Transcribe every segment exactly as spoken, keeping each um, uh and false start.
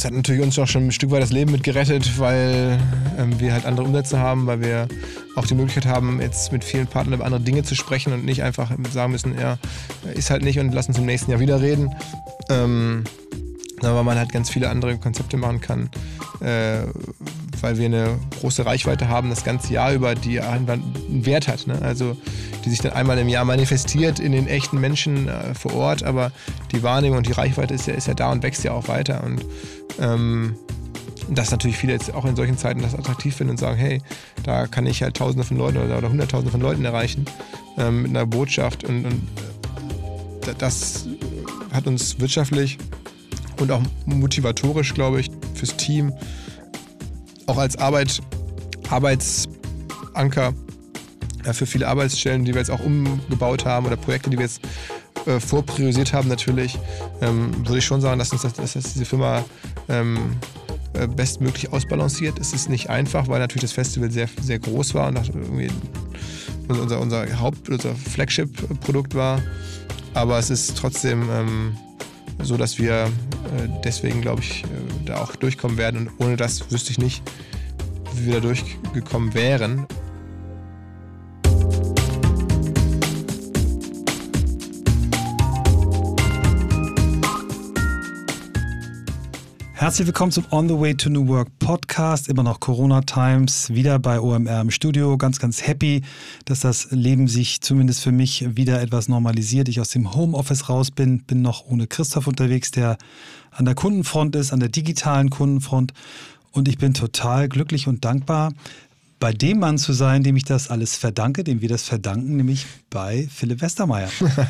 das hat natürlich uns auch schon ein Stück weit das Leben mit gerettet, weil ähm, wir halt andere Umsätze haben, weil wir auch die Möglichkeit haben, jetzt mit vielen Partnern über andere Dinge zu sprechen und nicht einfach sagen müssen, ja, ist halt nicht und lass uns im nächsten Jahr wieder reden. Ähm, weil man halt ganz viele andere Konzepte machen kann, äh, weil wir eine große Reichweite haben, das ganze Jahr über, die einen Wert hat. Ne? Also die sich dann einmal im Jahr manifestiert in den echten Menschen äh, vor Ort, aber die Wahrnehmung und die Reichweite ist ja, ist ja da und wächst ja auch weiter. Und ähm, dass natürlich viele jetzt auch in solchen Zeiten das attraktiv finden und sagen, hey, da kann ich halt Tausende von Leuten oder, oder Hunderttausende von Leuten erreichen ähm, mit einer Botschaft. Und, und das hat uns wirtschaftlich und auch motivatorisch, glaube ich, fürs Team, auch als Arbeit, Arbeitsanker ja, für viele Arbeitsstellen, die wir jetzt auch umgebaut haben oder Projekte, die wir jetzt äh, vorpriorisiert haben natürlich, ähm, würde ich schon sagen, dass uns das, dass das diese Firma ähm, äh, bestmöglich ausbalanciert. Es ist nicht einfach, weil natürlich das Festival sehr, sehr groß war und irgendwie unser, unser Haupt-, unser Flagship-Produkt war. Aber es ist trotzdem ähm, so, dass wir äh, deswegen, glaube ich, äh, da auch durchkommen werden. Und ohne das wüsste ich nicht, wie wir da durchgekommen wären. Herzlich willkommen zum On the Way to New Work Podcast, immer noch Corona Times, wieder bei O M R im Studio. Ganz, ganz happy, dass das Leben sich zumindest für mich wieder etwas normalisiert. Ich aus dem Homeoffice raus bin, bin noch ohne Christoph unterwegs, der an der Kundenfront ist, an der digitalen Kundenfront. Und ich bin total glücklich und dankbar, bei dem Mann zu sein, dem ich das alles verdanke, dem wir das verdanken, nämlich bei Philipp Westermeier.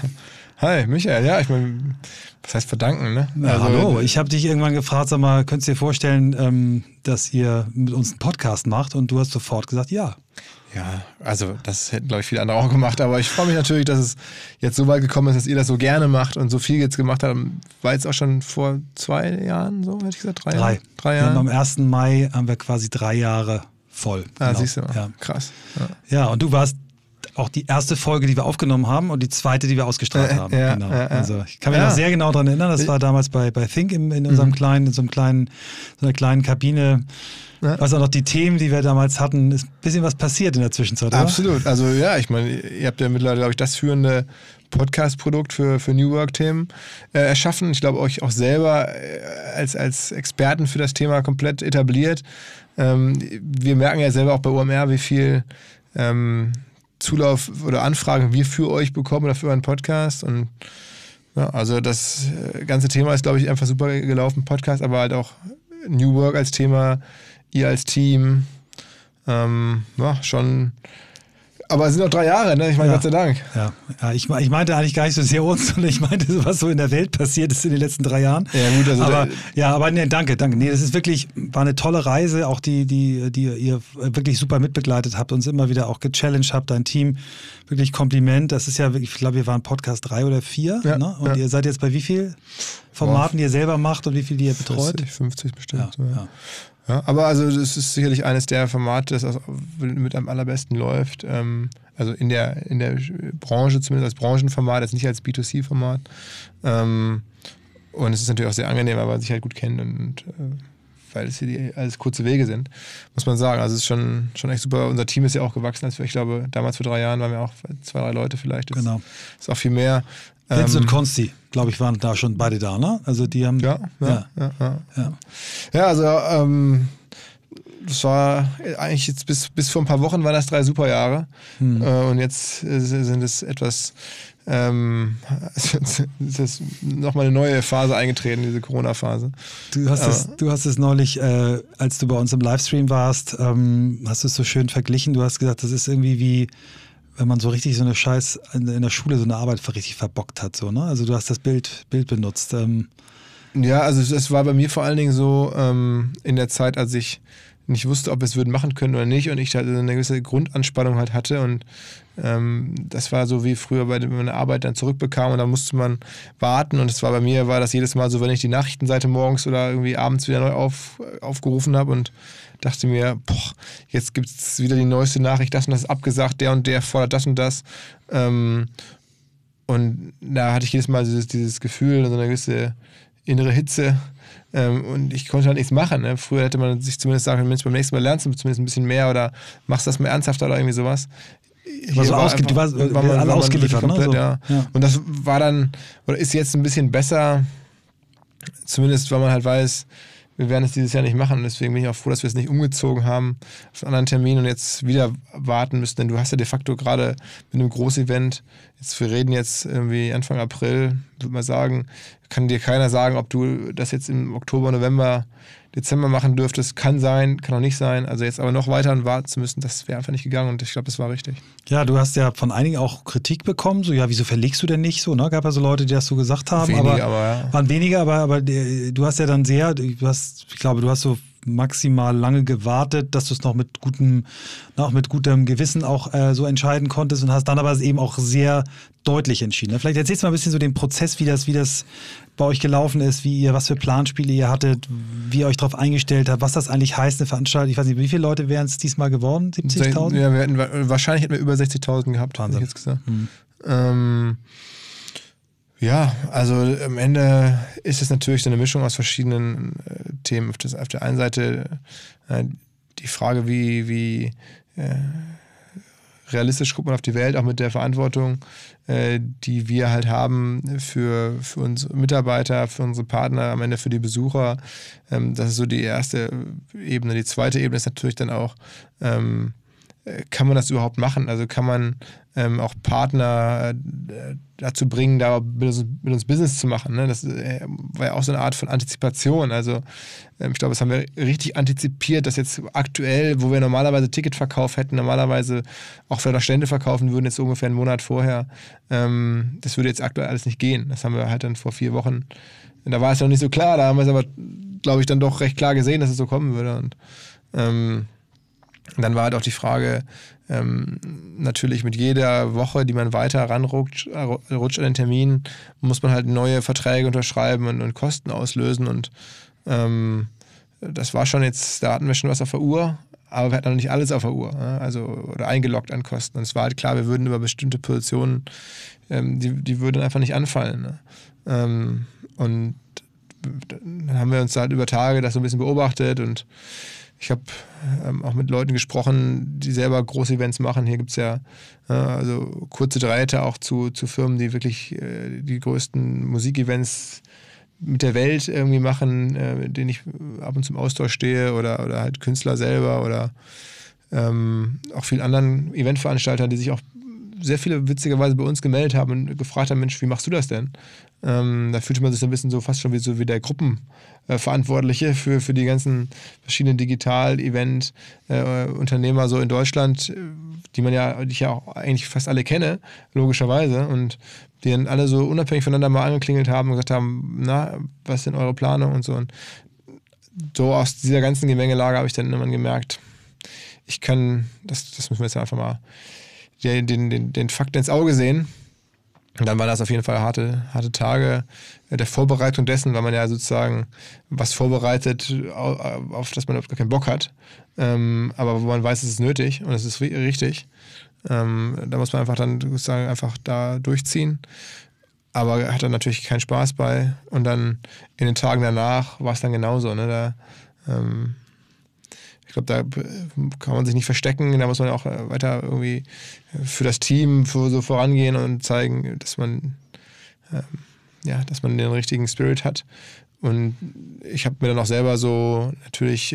Hi, Michael. Ja, ich meine, was heißt verdanken, ne? Ja, also, hallo, ich habe dich irgendwann gefragt, sag mal, könntest du dir vorstellen, ähm, dass ihr mit uns einen Podcast macht? Und du hast sofort gesagt, ja. Ja, also das hätten, glaube ich, viele andere auch gemacht. Aber ich freue mich natürlich, dass es jetzt so weit gekommen ist, dass ihr das so gerne macht und so viel jetzt gemacht habt. War jetzt auch schon vor zwei Jahren so, hätte ich gesagt? Drei, drei. Jahre? Drei Jahre. Ja, am ersten Mai haben wir quasi drei Jahre voll. Ah, genau. Siehst du mal. Ja. Krass. Ja. ja, und du warst auch die erste Folge, die wir aufgenommen haben und die zweite, die wir ausgestrahlt äh, haben. Ja, genau. ja, ja. Also ich kann mich ja. noch sehr genau daran erinnern, das war damals bei, bei Think in, in unserem mhm. kleinen, in so einem kleinen, so einer kleinen Kabine. Ja. Was auch noch die Themen, die wir damals hatten, ist ein bisschen was passiert in der Zwischenzeit, oder? Absolut. Also ja, ich meine, ihr habt ja mittlerweile, glaube ich, das führende Podcast-Produkt für, für New Work-Themen äh, erschaffen. Ich glaube, euch auch selber äh, als, als Experten für das Thema komplett etabliert. Ähm, wir merken ja selber auch bei O M R, wie viel ähm, Zulauf oder Anfragen wir für euch bekommen oder für euren Podcast. Und ja, also das ganze Thema ist, glaube ich, einfach super gelaufen, Podcast, aber halt auch New Work als Thema, ihr als Team. Ähm, ja, schon. Aber es sind noch drei Jahre, ne? Ich meine, ja. Gott sei Dank. Ja, ja ich, ich meinte eigentlich gar nicht so sehr uns, sondern ich meinte, was so in der Welt passiert ist in den letzten drei Jahren. Ja, gut, also aber, ja, aber nee, danke, danke. Nee, das ist wirklich, war eine tolle Reise, auch die, die, die ihr wirklich super mitbegleitet habt, uns immer wieder auch gechallenged habt, dein Team. Wirklich Kompliment. Das ist ja wirklich, ich glaube, wir waren Podcast drei oder vier. Ja, ne? Und ja. ihr seid jetzt bei wie viel Formaten, die ihr selber macht und wie viel die ihr betreut? vierzig, fünfzig bestimmt. Ja, so, ja. ja. Ja, aber also das ist sicherlich eines der Formate, das mit am allerbesten läuft. Ähm, also in der, in der Branche, zumindest als Branchenformat, jetzt nicht als B zwei C-Format. Ähm, und es ist natürlich auch sehr angenehm, weil man sich halt gut kennt und äh, weil es hier die, alles kurze Wege sind, muss man sagen. Also es ist schon, schon echt super. Unser Team ist ja auch gewachsen. Als wir, ich glaube, damals vor drei Jahren waren wir auch zwei, drei Leute vielleicht. Das genau. ist auch viel mehr. Vince ähm, und Konsti, glaube ich, waren da schon beide da, ne? Also die haben... Ja, ja, ja. ja. ja. ja. ja also ähm, das war eigentlich jetzt bis, bis vor ein paar Wochen waren das drei super Jahre. Hm. Äh, und jetzt äh, sind es etwas, ähm, es ist nochmal eine neue Phase eingetreten, diese Corona-Phase. Du hast, es, du hast es neulich, äh, als du bei uns im Livestream warst, ähm, hast du es so schön verglichen. Du hast gesagt, das ist irgendwie wie, wenn man so richtig so eine Scheiß in, in der Schule so eine Arbeit richtig verbockt hat. So, ne? Also du hast das Bild, Bild benutzt. Ähm. Ja, also es war bei mir vor allen Dingen so ähm, in der Zeit, als ich nicht wusste, ob wir es würden machen können oder nicht und ich halt eine gewisse Grundanspannung halt hatte und ähm, das war so wie früher, bei, wenn man eine Arbeit dann zurückbekam und dann musste man warten und es war bei mir, war das jedes Mal so, wenn ich die Nachrichtenseite morgens oder irgendwie abends wieder neu auf, aufgerufen habe und dachte mir, boah, jetzt gibt es wieder die neueste Nachricht, das und das ist abgesagt, der und der fordert das und das ähm, und da hatte ich jedes Mal dieses, dieses Gefühl, so eine gewisse innere Hitze. Ähm, und ich konnte halt nichts machen. Ne? Früher hätte man sich zumindest sagen, Mensch, beim nächsten Mal lernst du zumindest ein bisschen mehr oder machst das mal ernsthafter oder irgendwie sowas. War so war ausge- einfach, du warst, war man, alle war ausgeliefert, komplett, ne? So. Ja. Ja. Und das war dann, oder ist jetzt ein bisschen besser, zumindest weil man halt weiß, wir werden es dieses Jahr nicht machen. Deswegen bin ich auch froh, dass wir es nicht umgezogen haben auf einen anderen Termin und jetzt wieder warten müssen. Denn du hast ja de facto gerade mit einem Großevent, jetzt, wir reden jetzt irgendwie Anfang April, würde man sagen, kann dir keiner sagen, ob du das jetzt im Oktober, November, Dezember machen dürftest. Kann sein, kann auch nicht sein. Also jetzt aber noch weiter warten zu müssen, das wäre einfach nicht gegangen und ich glaube, das war richtig. Ja, du hast ja von einigen auch Kritik bekommen, so ja, wieso verlegst du denn nicht so, ne? Gab ja so Leute, die das so gesagt haben, Wenige, aber, aber ja. waren weniger, aber, aber du hast ja dann sehr, du hast, ich glaube, du hast so maximal lange gewartet, dass du es noch mit gutem, noch mit gutem Gewissen auch äh, so entscheiden konntest und hast dann aber eben auch sehr deutlich entschieden. Ne? Vielleicht erzählst du mal ein bisschen so den Prozess, wie das, wie das bei euch gelaufen ist, wie ihr, was für Planspiele ihr hattet, wie ihr euch darauf eingestellt habt, was das eigentlich heißt, eine Veranstaltung. Ich weiß nicht, wie viele Leute wären es diesmal geworden? siebzigtausend? Ja, wir hätten, wahrscheinlich hätten wir über sechzigtausend gehabt, Wahnsinn. Hätte ich jetzt gesagt. Hm. Ähm, ja, also am Ende ist es natürlich so eine Mischung aus verschiedenen äh, Themen. Auf, das, auf der einen Seite äh, die Frage, wie, wie äh, realistisch guckt man auf die Welt, auch mit der Verantwortung, äh, die wir halt haben für, für unsere Mitarbeiter, für unsere Partner, am Ende für die Besucher. Ähm, das ist so die erste Ebene. Die zweite Ebene ist natürlich dann auch, ähm, kann man das überhaupt machen? Also kann man ähm, auch Partner äh, dazu bringen, da mit uns, mit uns Business zu machen. Ne? Das äh, war ja auch so eine Art von Antizipation. Also ähm, ich glaube, das haben wir richtig antizipiert, dass jetzt aktuell, wo wir normalerweise Ticketverkauf hätten, normalerweise auch vielleicht auch Stände verkaufen würden, jetzt ungefähr einen Monat vorher, ähm, das würde jetzt aktuell alles nicht gehen. Das haben wir halt dann vor vier Wochen, da war es noch nicht so klar, da haben wir es aber, glaube ich, dann doch recht klar gesehen, dass es so kommen würde. Und ähm, Und dann war halt auch die Frage, ähm, natürlich mit jeder Woche, die man weiter ranrutscht rutscht an den Termin, muss man halt neue Verträge unterschreiben und, und Kosten auslösen. Und ähm, das war schon jetzt, da hatten wir schon was auf der Uhr, aber wir hatten noch nicht alles auf der Uhr, ne? Also oder eingeloggt an Kosten. Und es war halt klar, wir würden über bestimmte Positionen, ähm, die, die würden einfach nicht anfallen. Ne? Ähm, und dann haben wir uns halt über Tage das so ein bisschen beobachtet und ich habe ähm, auch mit Leuten gesprochen, die selber große Events machen. Hier gibt es ja äh, also kurze Drähte auch zu, zu Firmen, die wirklich äh, die größten Musikevents mit der Welt irgendwie machen, äh, mit denen ich ab und zu im Austausch stehe oder, oder halt Künstler selber oder ähm, auch vielen anderen Eventveranstaltern, die sich auch sehr viele witzigerweise bei uns gemeldet haben und gefragt haben, Mensch, wie machst du das denn? Ähm, da fühlte man sich so ein bisschen so fast schon wie, so wie der Gruppenverantwortliche äh, für, für die ganzen verschiedenen Digital-Event-Unternehmer äh, so in Deutschland, die man ja, die ich ja auch eigentlich fast alle kenne, logischerweise, und die dann alle so unabhängig voneinander mal angeklingelt haben und gesagt haben, na, was ist denn eure Planung und so. Und so aus dieser ganzen Gemengelage habe ich dann irgendwann gemerkt, ich kann, das, das müssen wir jetzt einfach mal Den, den, den Fakt ins Auge sehen. Und dann waren das auf jeden Fall harte, harte Tage der Vorbereitung dessen, weil man ja sozusagen was vorbereitet, auf das man gar keinen Bock hat. Ähm, aber wo man weiß, es ist nötig und es ist richtig. Ähm, da muss man einfach dann sozusagen einfach da durchziehen. Aber hat dann natürlich keinen Spaß bei. Und dann in den Tagen danach war es dann genauso. Ne? Da, ähm, Ich glaube, da kann man sich nicht verstecken, da muss man auch weiter irgendwie für das Team für so vorangehen und zeigen, dass man, ähm, ja, dass man den richtigen Spirit hat. Und ich habe mir dann auch selber so natürlich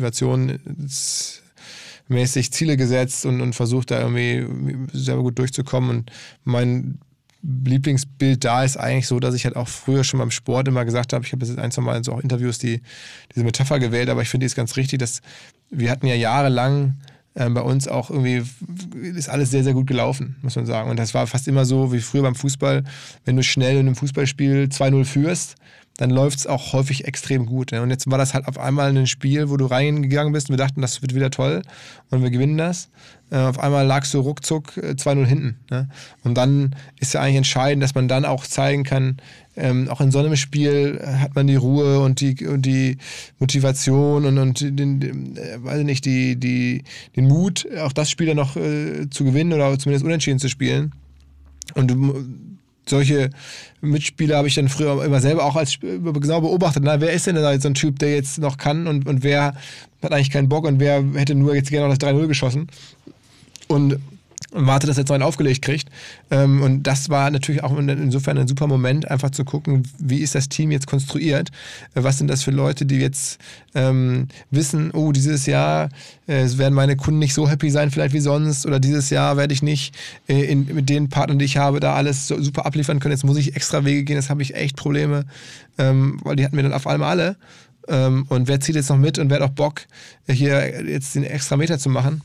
motivationsmäßig Ziele gesetzt und, und versucht da irgendwie selber gut durchzukommen. Und mein Lieblingsbild da ist eigentlich so, dass ich halt auch früher schon beim Sport immer gesagt habe, ich habe jetzt ein, zwei Mal so auch Interviews die, diese Metapher gewählt, aber ich finde die ist ganz richtig, dass wir hatten ja jahrelang äh, bei uns auch irgendwie, ist alles sehr, sehr gut gelaufen, muss man sagen. Und das war fast immer so wie früher beim Fußball, wenn du schnell in einem Fußballspiel zwei null führst, dann läuft es auch häufig extrem gut. Ne? Und jetzt war das halt auf einmal ein Spiel, wo du reingegangen bist und wir dachten, das wird wieder toll und wir gewinnen das. Äh, auf einmal lagst du ruckzuck äh, zwei null hinten. Ne? Und dann ist ja eigentlich entscheidend, dass man dann auch zeigen kann, ähm, auch in so einem Spiel hat man die Ruhe und die, und die Motivation und, und den, den, äh, weiß ich nicht, die, die, den Mut, auch das Spiel dann noch äh, zu gewinnen oder zumindest unentschieden zu spielen. Und du solche Mitspieler habe ich dann früher immer selber auch als genau beobachtet. Na, wer ist denn da jetzt so ein Typ, der jetzt noch kann und, und wer hat eigentlich keinen Bock und wer hätte nur jetzt gerne noch das drei null geschossen und, und wartet, dass er jetzt noch einen aufgelegt kriegt. Ähm, und das war natürlich auch insofern ein super Moment, einfach zu gucken, wie ist das Team jetzt konstruiert? Was sind das für Leute, die jetzt ähm, wissen, oh, dieses Jahr äh, werden meine Kunden nicht so happy sein vielleicht wie sonst oder dieses Jahr werde ich nicht äh, in, mit den Partnern, die ich habe, da alles so super abliefern können. Jetzt muss ich extra Wege gehen, jetzt habe ich echt Probleme, ähm, weil die hatten wir dann auf einmal alle. Ähm, und wer zieht jetzt noch mit und wer hat auch Bock, hier jetzt den extra Meter zu machen?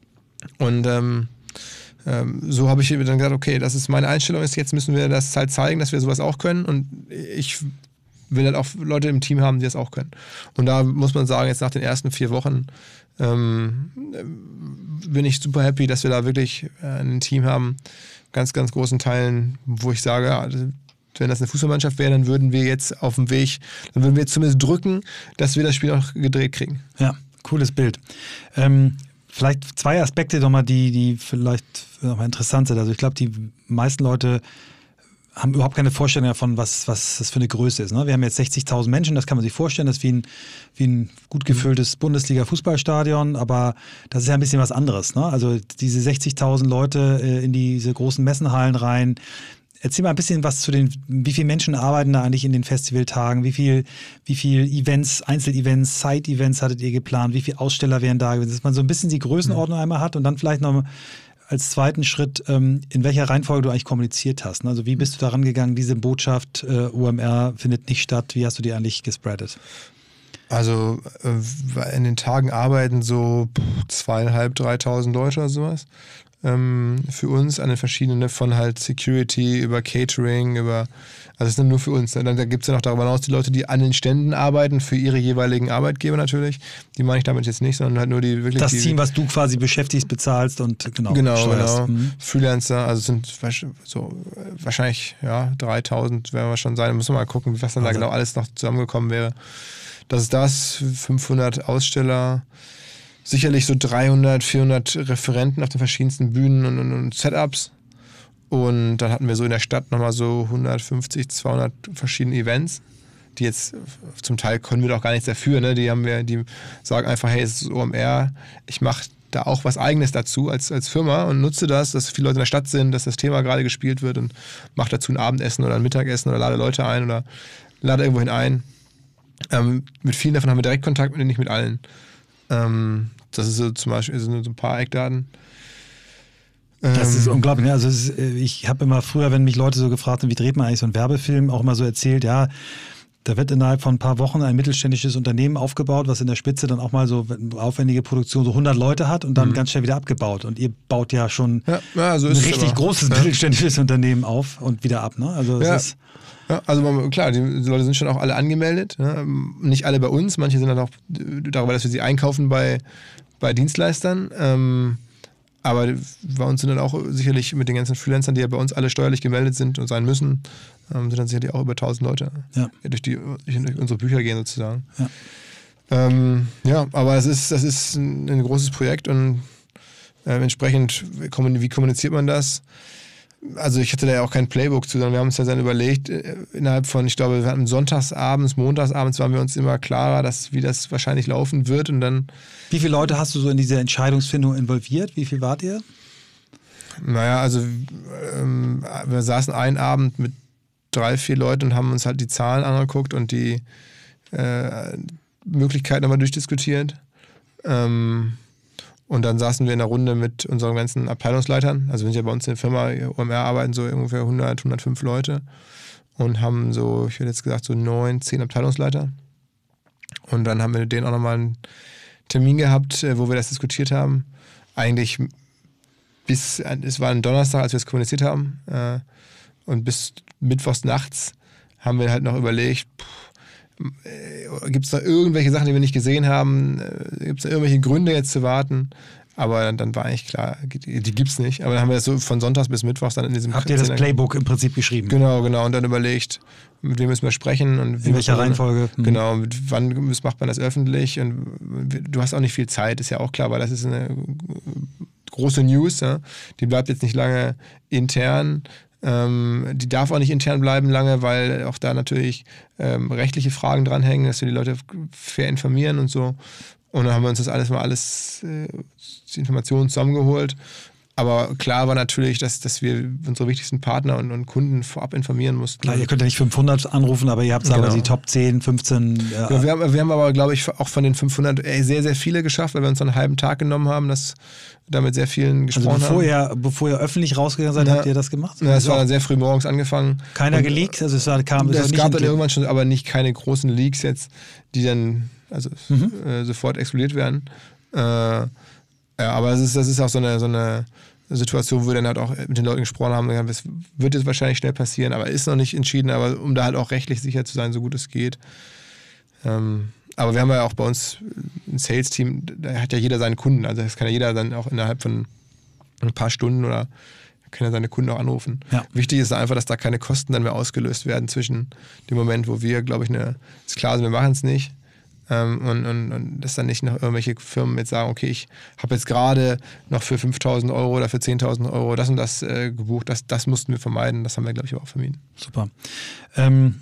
Und ähm, so habe ich dann gesagt, okay, das ist meine Einstellung, ist jetzt müssen wir das halt zeigen, dass wir sowas auch können und ich will halt auch Leute im Team haben, die das auch können. Und da muss man sagen, jetzt nach den ersten vier Wochen ähm, bin ich super happy, dass wir da wirklich ein Team haben, ganz, ganz großen Teilen, wo ich sage, ja, wenn das eine Fußballmannschaft wäre, dann würden wir jetzt auf dem Weg, dann würden wir jetzt zumindest drücken, dass wir das Spiel auch gedreht kriegen. Ja, cooles Bild. Ähm, Vielleicht zwei Aspekte nochmal, die, die vielleicht nochmal interessant sind. Also ich glaube, die meisten Leute haben überhaupt keine Vorstellung davon, was, was das für eine Größe ist. Ne? Wir haben jetzt sechzigtausend Menschen, das kann man sich vorstellen, das ist wie ein, wie ein gut gefülltes Bundesliga-Fußballstadion, aber das ist ja ein bisschen was anderes. Ne? Also diese sechzigtausend Leute äh, in diese großen Messenhallen rein. Erzähl mal ein bisschen was zu den, wie viele Menschen arbeiten da eigentlich in den Festivaltagen, wie viel, wie viel Events, Einzelevents, Side-Events hattet ihr geplant, wie viele Aussteller wären da gewesen, dass man so ein bisschen die Größenordnung einmal hat und dann vielleicht noch als zweiten Schritt, ähm, in welcher Reihenfolge du eigentlich kommuniziert hast. Also wie bist du daran gegangen, diese Botschaft, äh, O M R findet nicht statt, wie hast du die eigentlich gespreadet? Also äh, in den Tagen arbeiten so zweieinhalb, dreitausend Leute oder sowas. Für uns an den verschiedenen, von halt Security über Catering, über, also es ist nur für uns. Dann gibt es ja noch darüber hinaus die Leute, die an den Ständen arbeiten, für ihre jeweiligen Arbeitgeber natürlich. Die meine ich damit jetzt nicht, sondern halt nur die wirklich. Das die, Team, was du quasi beschäftigst, bezahlst und genau. Genau, steuerst. genau. Mhm. Freelancer, also es sind so wahrscheinlich, ja, dreitausend werden wir schon sein. Da müssen wir mal gucken, was dann also. da genau alles noch zusammengekommen wäre. Das ist das, fünfhundert Aussteller. Sicherlich so dreihundert, vierhundert Referenten auf den verschiedensten Bühnen und, und, und Setups. Und dann hatten wir so in der Stadt nochmal so hundertfünfzig, zweihundert verschiedene Events, die jetzt zum Teil können wir doch gar nichts dafür. Ne? Die haben wir, die sagen einfach, hey, es ist O M R, ich mache da auch was Eigenes dazu als, als Firma und nutze das, dass viele Leute in der Stadt sind, dass das Thema gerade gespielt wird und mache dazu ein Abendessen oder ein Mittagessen oder lade Leute ein oder lade irgendwohin ein. Ähm, mit vielen davon haben wir direkt Kontakt, mit nicht mit allen. Ähm, das ist so zum Beispiel so ein paar Eckdaten. Ähm, das ist unglaublich. Also es ist, ich habe immer früher, wenn mich Leute so gefragt haben, wie dreht man eigentlich so einen Werbefilm, auch immer so erzählt, ja, da wird innerhalb von ein paar Wochen ein mittelständisches Unternehmen aufgebaut, was in der Spitze dann auch mal so aufwendige Produktion so hundert Leute hat und dann mhm. ganz schnell wieder abgebaut. Und ihr baut ja schon ja, ja, so ein ist richtig aber, großes ja. mittelständisches Unternehmen auf und wieder ab. Ne? Also es ja. ist Ja, also klar, die Leute sind schon auch alle angemeldet. Ne? Nicht alle bei uns, manche sind dann auch darüber, dass wir sie einkaufen bei, bei Dienstleistern. Ähm, aber bei uns sind dann auch sicherlich mit den ganzen Freelancern, die ja bei uns alle steuerlich gemeldet sind und sein müssen, ähm, sind dann sicherlich auch über tausend Leute, ja. die durch, die durch unsere Bücher gehen sozusagen. Ja, ähm, ja aber es ist, das ist ein, ein großes Projekt und äh, entsprechend, wie kommuniziert man das? Also ich hatte da ja auch kein Playbook zu, sondern wir haben uns ja dann überlegt, innerhalb von, ich glaube, wir hatten sonntagsabends, montagsabends waren wir uns immer klarer, dass, wie das wahrscheinlich laufen wird und dann... Wie viele Leute hast du so in diese Entscheidungsfindung involviert? Wie viel wart ihr? Naja, also ähm, wir saßen einen Abend mit drei, vier Leuten und haben uns halt die Zahlen angeguckt und die äh, Möglichkeiten nochmal durchdiskutiert. Ähm, Und dann saßen wir in einer Runde mit unseren ganzen Abteilungsleitern. Also wir sind ja bei uns in der Firma, O M R arbeiten so ungefähr hundert, hundertfünf Leute und haben so, ich hätte jetzt gesagt, so neun, zehn Abteilungsleiter. Und dann haben wir mit denen auch nochmal einen Termin gehabt, wo wir das diskutiert haben. Eigentlich bis, es war ein Donnerstag, als wir es kommuniziert haben. Und bis mittwochs nachts haben wir halt noch überlegt, gibt es da irgendwelche Sachen, die wir nicht gesehen haben? Gibt es da irgendwelche Gründe jetzt zu warten? Aber dann, dann war eigentlich klar, die, die gibt es nicht. Aber dann haben wir das so von Sonntags bis Mittwochs dann in diesem... Habt ihr das Playbook im Prinzip geschrieben? Genau, genau. Und dann überlegt, mit wem müssen wir sprechen. Und wie in welcher Reihenfolge? Mhm. Genau, mit wann macht man das öffentlich? Und du hast auch nicht viel Zeit, ist ja auch klar, weil das ist eine große News. Ja? Die bleibt jetzt nicht lange intern. Ähm, die darf auch nicht intern bleiben lange, weil auch da natürlich ähm, rechtliche Fragen dranhängen, dass wir die Leute fair informieren und so. Und dann haben wir uns das alles mal alles, äh, die Informationen zusammengeholt. Aber klar war natürlich, dass, dass wir unsere wichtigsten Partner und, und Kunden vorab informieren mussten. Klar, ihr könnt ja nicht fünfhundert anrufen, aber ihr habt, sagen wir, genau. die Top zehn, fünfzehn. Äh ja, wir, haben, wir haben aber, glaube ich, auch von den fünfhundert sehr, sehr viele geschafft, weil wir uns einen halben Tag genommen haben, dass wir da mit sehr vielen gesprochen also bevor haben. Ihr, bevor ihr öffentlich rausgegangen seid, Na, habt ihr das gemacht? Na, es war dann sehr früh morgens angefangen. Keiner und, geleakt? Also es, war, kam, es, es nicht gab dann irgendwann schon, aber nicht keine großen Leaks jetzt, die dann also mhm. äh, sofort explodiert werden. Äh, ja, aber es ist, das ist auch so eine, so eine Situation, wo wir dann halt auch mit den Leuten gesprochen haben, es wird jetzt wahrscheinlich schnell passieren, aber ist noch nicht entschieden, aber um da halt auch rechtlich sicher zu sein, so gut es geht. Ähm, aber wir haben ja auch bei uns ein Sales-Team, da hat ja jeder seinen Kunden, also das kann ja jeder dann auch innerhalb von ein paar Stunden oder kann er seine Kunden auch anrufen. Ja. Wichtig ist einfach, dass da keine Kosten dann mehr ausgelöst werden zwischen dem Moment, wo wir, glaube ich, eine, ist klar, also wir machen es nicht. Ähm, und, und, und dass dann nicht noch irgendwelche Firmen jetzt sagen, okay, ich habe jetzt gerade noch für fünftausend Euro oder für zehntausend Euro das und das äh, gebucht, das, das mussten wir vermeiden, das haben wir, glaube ich, auch vermieden. Super. Ähm,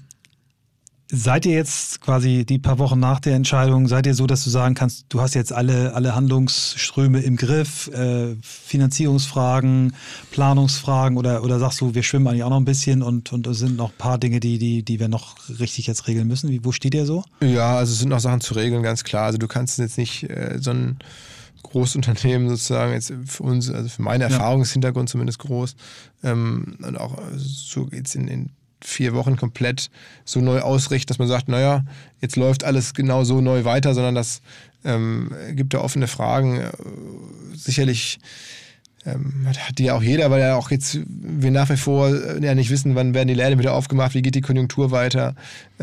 seid ihr jetzt quasi die paar Wochen nach der Entscheidung, seid ihr so, dass du sagen kannst, du hast jetzt alle, alle Handlungsströme im Griff, äh, Finanzierungsfragen, Planungsfragen oder, oder sagst du, wir schwimmen eigentlich auch noch ein bisschen und, und es sind noch ein paar Dinge, die, die, die wir noch richtig jetzt regeln müssen? Wie, wo steht ihr so? Ja, also es sind noch Sachen zu regeln, ganz klar. Also du kannst jetzt nicht äh, so ein Großunternehmen sozusagen, jetzt für uns, also für meinen Erfahrungshintergrund zumindest groß, ähm, und auch so jetzt in den vier Wochen komplett so neu ausrichten, dass man sagt, naja, jetzt läuft alles genau so neu weiter, sondern das ähm, gibt da offene Fragen. Äh, sicherlich ähm, hat die ja auch jeder, weil ja auch jetzt wir nach wie vor äh, ja nicht wissen, wann werden die Läden wieder aufgemacht, wie geht die Konjunktur weiter,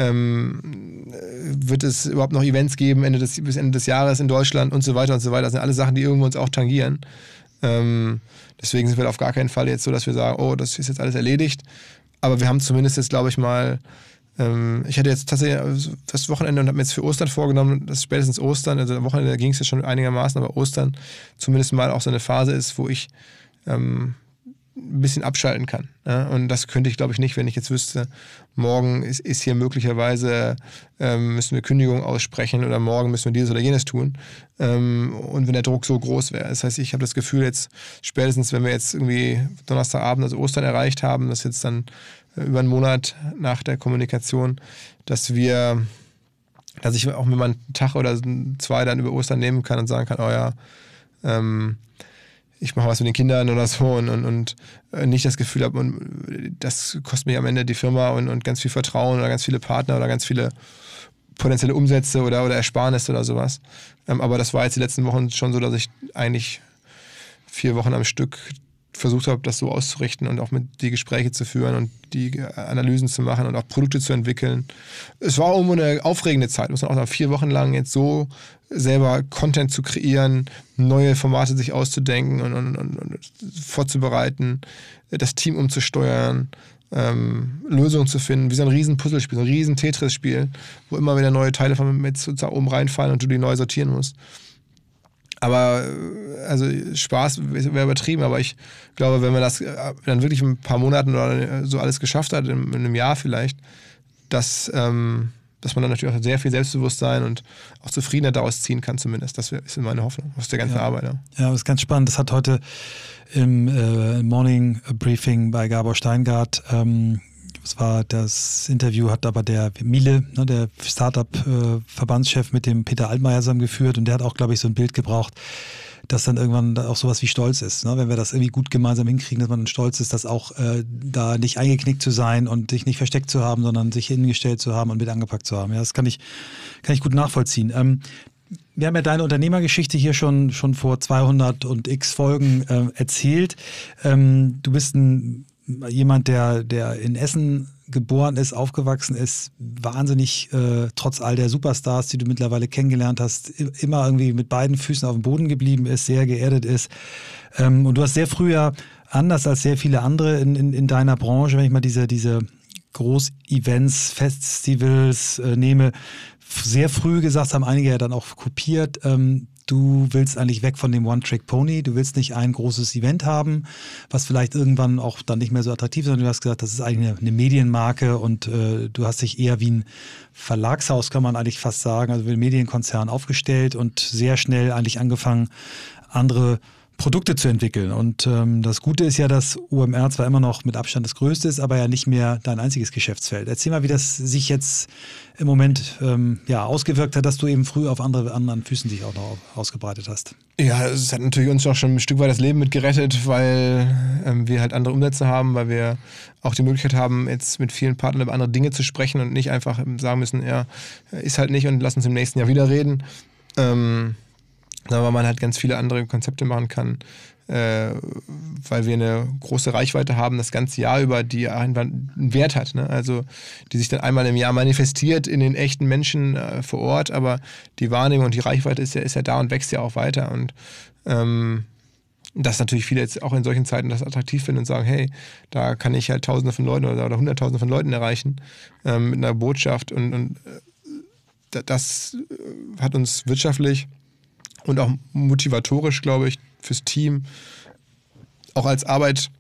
ähm, wird es überhaupt noch Events geben Ende des, bis Ende des Jahres in Deutschland und so weiter und so weiter. Das sind alles Sachen, die irgendwo uns auch tangieren. Ähm, deswegen sind wir auf gar keinen Fall jetzt so, dass wir sagen, oh, das ist jetzt alles erledigt. Aber wir haben zumindest jetzt, glaube ich mal, ähm, ich hatte jetzt tatsächlich das Wochenende und habe mir jetzt für Ostern vorgenommen, dass spätestens Ostern, also am Wochenende ging es ja schon einigermaßen, aber Ostern zumindest mal auch so eine Phase ist, wo ich ähm, ein bisschen abschalten kann. Ja? Und das könnte ich, glaube ich, nicht, wenn ich jetzt wüsste, morgen ist, ist hier möglicherweise, ähm, müssen wir Kündigung aussprechen oder morgen müssen wir dieses oder jenes tun. Ähm, und wenn der Druck so groß wäre. Das heißt, ich habe das Gefühl jetzt, spätestens wenn wir jetzt irgendwie Donnerstagabend, also Ostern erreicht haben, das ist jetzt dann äh, über einen Monat nach der Kommunikation, dass wir, dass ich auch mir mal einen Tag oder zwei dann über Ostern nehmen kann und sagen kann, oh ja, ähm, ich mache was mit den Kindern oder so und, und, und nicht das Gefühl habe, und das kostet mich am Ende die Firma und, und ganz viel Vertrauen oder ganz viele Partner oder ganz viele potenzielle Umsätze oder, oder Ersparnisse oder sowas. Ähm, aber das war jetzt die letzten Wochen schon so, dass ich eigentlich vier Wochen am Stück versucht habe, das so auszurichten und auch mit die Gespräche zu führen und die Analysen zu machen und auch Produkte zu entwickeln. Es war irgendwo eine aufregende Zeit, muss man auch sagen, vier Wochen lang jetzt so selber Content zu kreieren, neue Formate sich auszudenken und, und, und, und vorzubereiten, das Team umzusteuern, ähm, Lösungen zu finden, wie so ein riesen Puzzlespiel, so ein riesen Tetris-Spiel, wo immer wieder neue Teile von mit sozusagen oben reinfallen und du die neu sortieren musst. Aber also Spaß wäre übertrieben, aber ich glaube, wenn man das dann wirklich in ein paar Monaten oder so alles geschafft hat, in, in einem Jahr vielleicht, dass, ähm, dass man dann natürlich auch sehr viel Selbstbewusstsein und auch Zufriedenheit daraus ziehen kann zumindest. Das ist meine Hoffnung aus der ganzen ja. Arbeit. Ja. ja, das ist ganz spannend. Das hat heute im äh, Morning Briefing bei Gabor Steingart, ähm, das war das Interview, hat aber der Miele, ne, der Startup-Verbandschef, mit dem Peter Altmaier zusammengeführt und der hat auch, glaube ich, so ein Bild gebraucht, dass dann irgendwann auch sowas wie Stolz ist. Ne? Wenn wir das irgendwie gut gemeinsam hinkriegen, dass man dann stolz ist, dass auch äh, da nicht eingeknickt zu sein und sich nicht versteckt zu haben, sondern sich hingestellt zu haben und mit angepackt zu haben. Ja, das kann ich, kann ich gut nachvollziehen. Ähm, wir haben ja deine Unternehmergeschichte hier schon, schon vor zweihundert und x Folgen äh, erzählt. Ähm, du bist ein jemand, der, der in Essen geboren ist, aufgewachsen ist, wahnsinnig, äh, trotz all der Superstars, die du mittlerweile kennengelernt hast, immer irgendwie mit beiden Füßen auf dem Boden geblieben ist, sehr geerdet ist. Ähm, und du hast sehr früh ja, anders als sehr viele andere in, in, in deiner Branche, wenn ich mal diese, diese Groß-Events, Festivals äh, nehme, sehr früh gesagt, haben einige ja dann auch kopiert, ähm, Du willst eigentlich weg von dem One-Trick-Pony. Du willst nicht ein großes Event haben, was vielleicht irgendwann auch dann nicht mehr so attraktiv ist, sondern du hast gesagt, das ist eigentlich eine, eine Medienmarke und äh, du hast dich eher wie ein Verlagshaus, kann man eigentlich fast sagen, also wie ein Medienkonzern aufgestellt und sehr schnell eigentlich angefangen, andere Produkte zu entwickeln. Und ähm, das Gute ist ja, dass O M R zwar immer noch mit Abstand das Größte ist, aber ja nicht mehr dein einziges Geschäftsfeld. Erzähl mal, wie das sich jetzt im Moment ähm, ja, ausgewirkt hat, dass du eben früh auf andere, anderen Füßen dich auch noch ausgebreitet hast. Ja, es hat natürlich uns auch schon ein Stück weit das Leben mit gerettet, weil ähm, wir halt andere Umsätze haben, weil wir auch die Möglichkeit haben, jetzt mit vielen Partnern über andere Dinge zu sprechen und nicht einfach sagen müssen, ja, ist halt nicht und lass uns im nächsten Jahr wieder reden. Ähm, weil man halt ganz viele andere Konzepte machen kann, äh, weil wir eine große Reichweite haben, das ganze Jahr über, die einen Wert hat. Ne? Also die sich dann einmal im Jahr manifestiert in den echten Menschen äh, vor Ort, aber die Wahrnehmung und die Reichweite ist ja, ist ja da und wächst ja auch weiter. Und ähm, dass natürlich viele jetzt auch in solchen Zeiten das attraktiv finden und sagen, hey, da kann ich halt Tausende von Leuten oder, oder Hunderttausende von Leuten erreichen ähm, mit einer Botschaft. Und, und äh, das hat uns wirtschaftlich und auch motivatorisch, glaube ich, fürs Team, auch als Arbeit,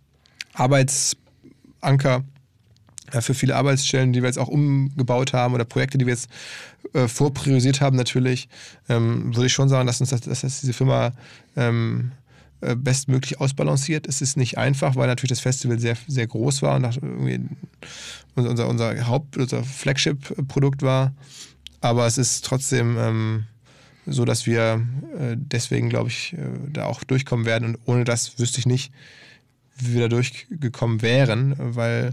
Arbeitsanker ja, für viele Arbeitsstellen, die wir jetzt auch umgebaut haben oder Projekte, die wir jetzt äh, vorpriorisiert haben natürlich, ähm, würde ich schon sagen, dass uns das, dass das diese Firma ähm, äh, bestmöglich ausbalanciert. Es ist nicht einfach, weil natürlich das Festival sehr, sehr groß war und auch irgendwie unser, unser Haupt-, unser Flagship-Produkt war. Aber es ist trotzdem ähm, so, dass wir äh, deswegen, glaube ich, äh, da auch durchkommen werden. Und ohne das wüsste ich nicht, wie wir da durchgekommen wären, weil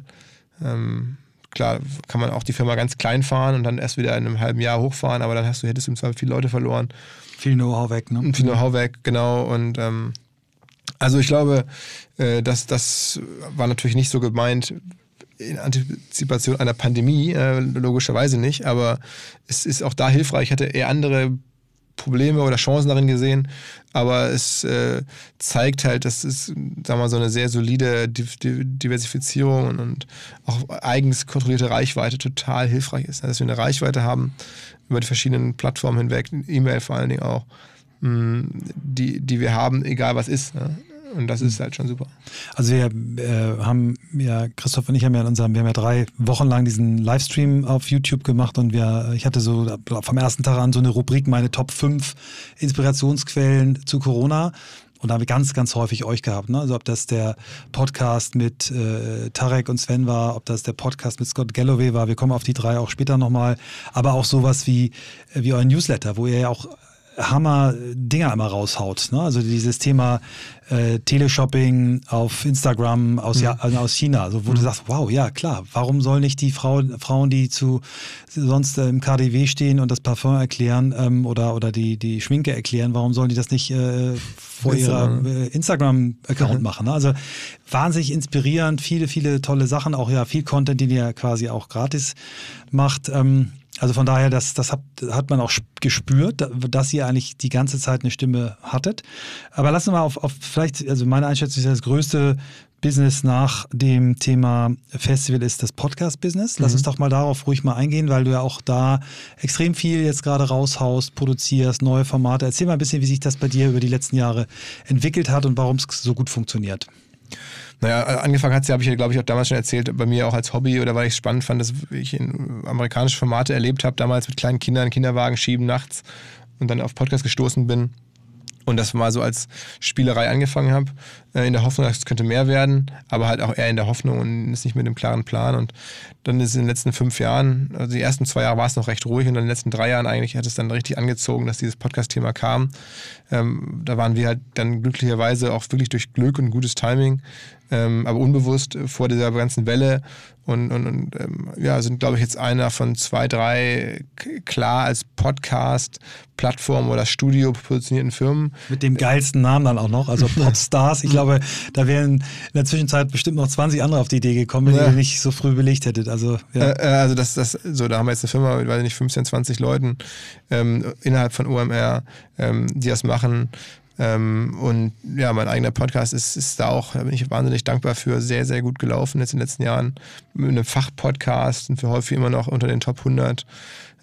ähm, klar kann man auch die Firma ganz klein fahren und dann erst wieder in einem halben Jahr hochfahren, aber dann hast du, hättest du im Zweifel viele Leute verloren. Viel Know-how weg, ne? Viel Know-how weg, genau. Und ähm, also ich glaube, äh, dass das war natürlich nicht so gemeint in Antizipation einer Pandemie, äh, logischerweise nicht, aber es ist auch da hilfreich. Ich hatte eher andere Probleme oder Chancen darin gesehen, aber es äh, zeigt halt, dass es, sagen wir mal, so eine sehr solide Diversifizierung und, und auch eigens kontrollierte Reichweite total hilfreich ist. Dass wir eine Reichweite haben über die verschiedenen Plattformen hinweg, E-Mail vor allen Dingen auch, mh, die, die wir haben, egal was ist. Ne? Und das ist halt schon super. Also wir äh, haben ja, Christoph und ich haben ja in unserem, wir haben ja drei Wochen lang diesen Livestream auf YouTube gemacht und wir, ich hatte so vom ersten Tag an so eine Rubrik, meine Top fünf Inspirationsquellen zu Corona. Und da haben wir ganz, ganz häufig euch gehabt. Ne? Also ob das der Podcast mit äh, Tarek und Sven war, ob das der Podcast mit Scott Galloway war, wir kommen auf die drei auch später nochmal. Aber auch sowas wie, wie euer Newsletter, wo ihr ja auch Hammer-Dinger immer raushaut. Ne? Also dieses Thema äh, Teleshopping auf Instagram aus, mhm. ja, also aus China, also wo mhm. du sagst, wow, ja klar, warum sollen nicht die Frau, Frauen, die zu sonst äh, im K D W stehen und das Parfum erklären ähm, oder, oder die, die Schminke erklären, warum sollen die das nicht äh, vor Instagram. ihrer äh, Instagram-Account mhm. machen? Ne? Also wahnsinnig inspirierend, viele, viele tolle Sachen, auch ja viel Content, den ihr quasi auch gratis macht. Ähm, Also von daher, das, das hat, hat man auch gespürt, dass ihr eigentlich die ganze Zeit eine Stimme hattet. Aber lassen wir mal auf, auf vielleicht, also meine Einschätzung ist ja, das größte Business nach dem Thema Festival ist das Podcast-Business. Lass mhm. uns doch mal darauf ruhig mal eingehen, weil du ja auch da extrem viel jetzt gerade raushaust, produzierst, neue Formate. Erzähl mal ein bisschen, wie sich das bei dir über die letzten Jahre entwickelt hat und warum es so gut funktioniert. Naja, angefangen hat es ja, habe ich ja, glaube ich, auch damals schon erzählt, bei mir auch als Hobby oder weil ich es spannend fand, dass ich in amerikanische Formate erlebt habe, damals mit kleinen Kindern, Kinderwagen schieben nachts und dann auf Podcast gestoßen bin und das mal so als Spielerei angefangen habe, in der Hoffnung, es könnte mehr werden, aber halt auch eher in der Hoffnung und ist nicht mit einem klaren Plan. Und dann ist in den letzten fünf Jahren, also die ersten zwei Jahre war es noch recht ruhig und in den letzten drei Jahren eigentlich hat es dann richtig angezogen, dass dieses Podcast-Thema kam. Ähm, da waren wir halt dann glücklicherweise auch wirklich durch Glück und gutes Timing, ähm, aber unbewusst vor dieser ganzen Welle und, und, und ähm, ja, sind, glaube ich, jetzt einer von zwei, drei klar als Podcast, Plattform oder Studio positionierten Firmen. Mit dem geilsten Namen dann auch noch, also Popstars. Ich glaube, da wären in der Zwischenzeit bestimmt noch zwanzig andere auf die Idee gekommen, wenn ja. ihr nicht so früh belegt hättet. Also, ja. äh, also das, das, so, da haben wir jetzt eine Firma mit, weiß ich nicht, fünfzehn, zwanzig Leuten ähm, innerhalb von O M R, ähm, die das machen. Ähm, und ja, mein eigener Podcast ist, ist da auch, da bin ich wahnsinnig dankbar für, sehr, sehr gut gelaufen jetzt in den letzten Jahren. Mit einem Fachpodcast und für häufig immer noch unter den Top hundert.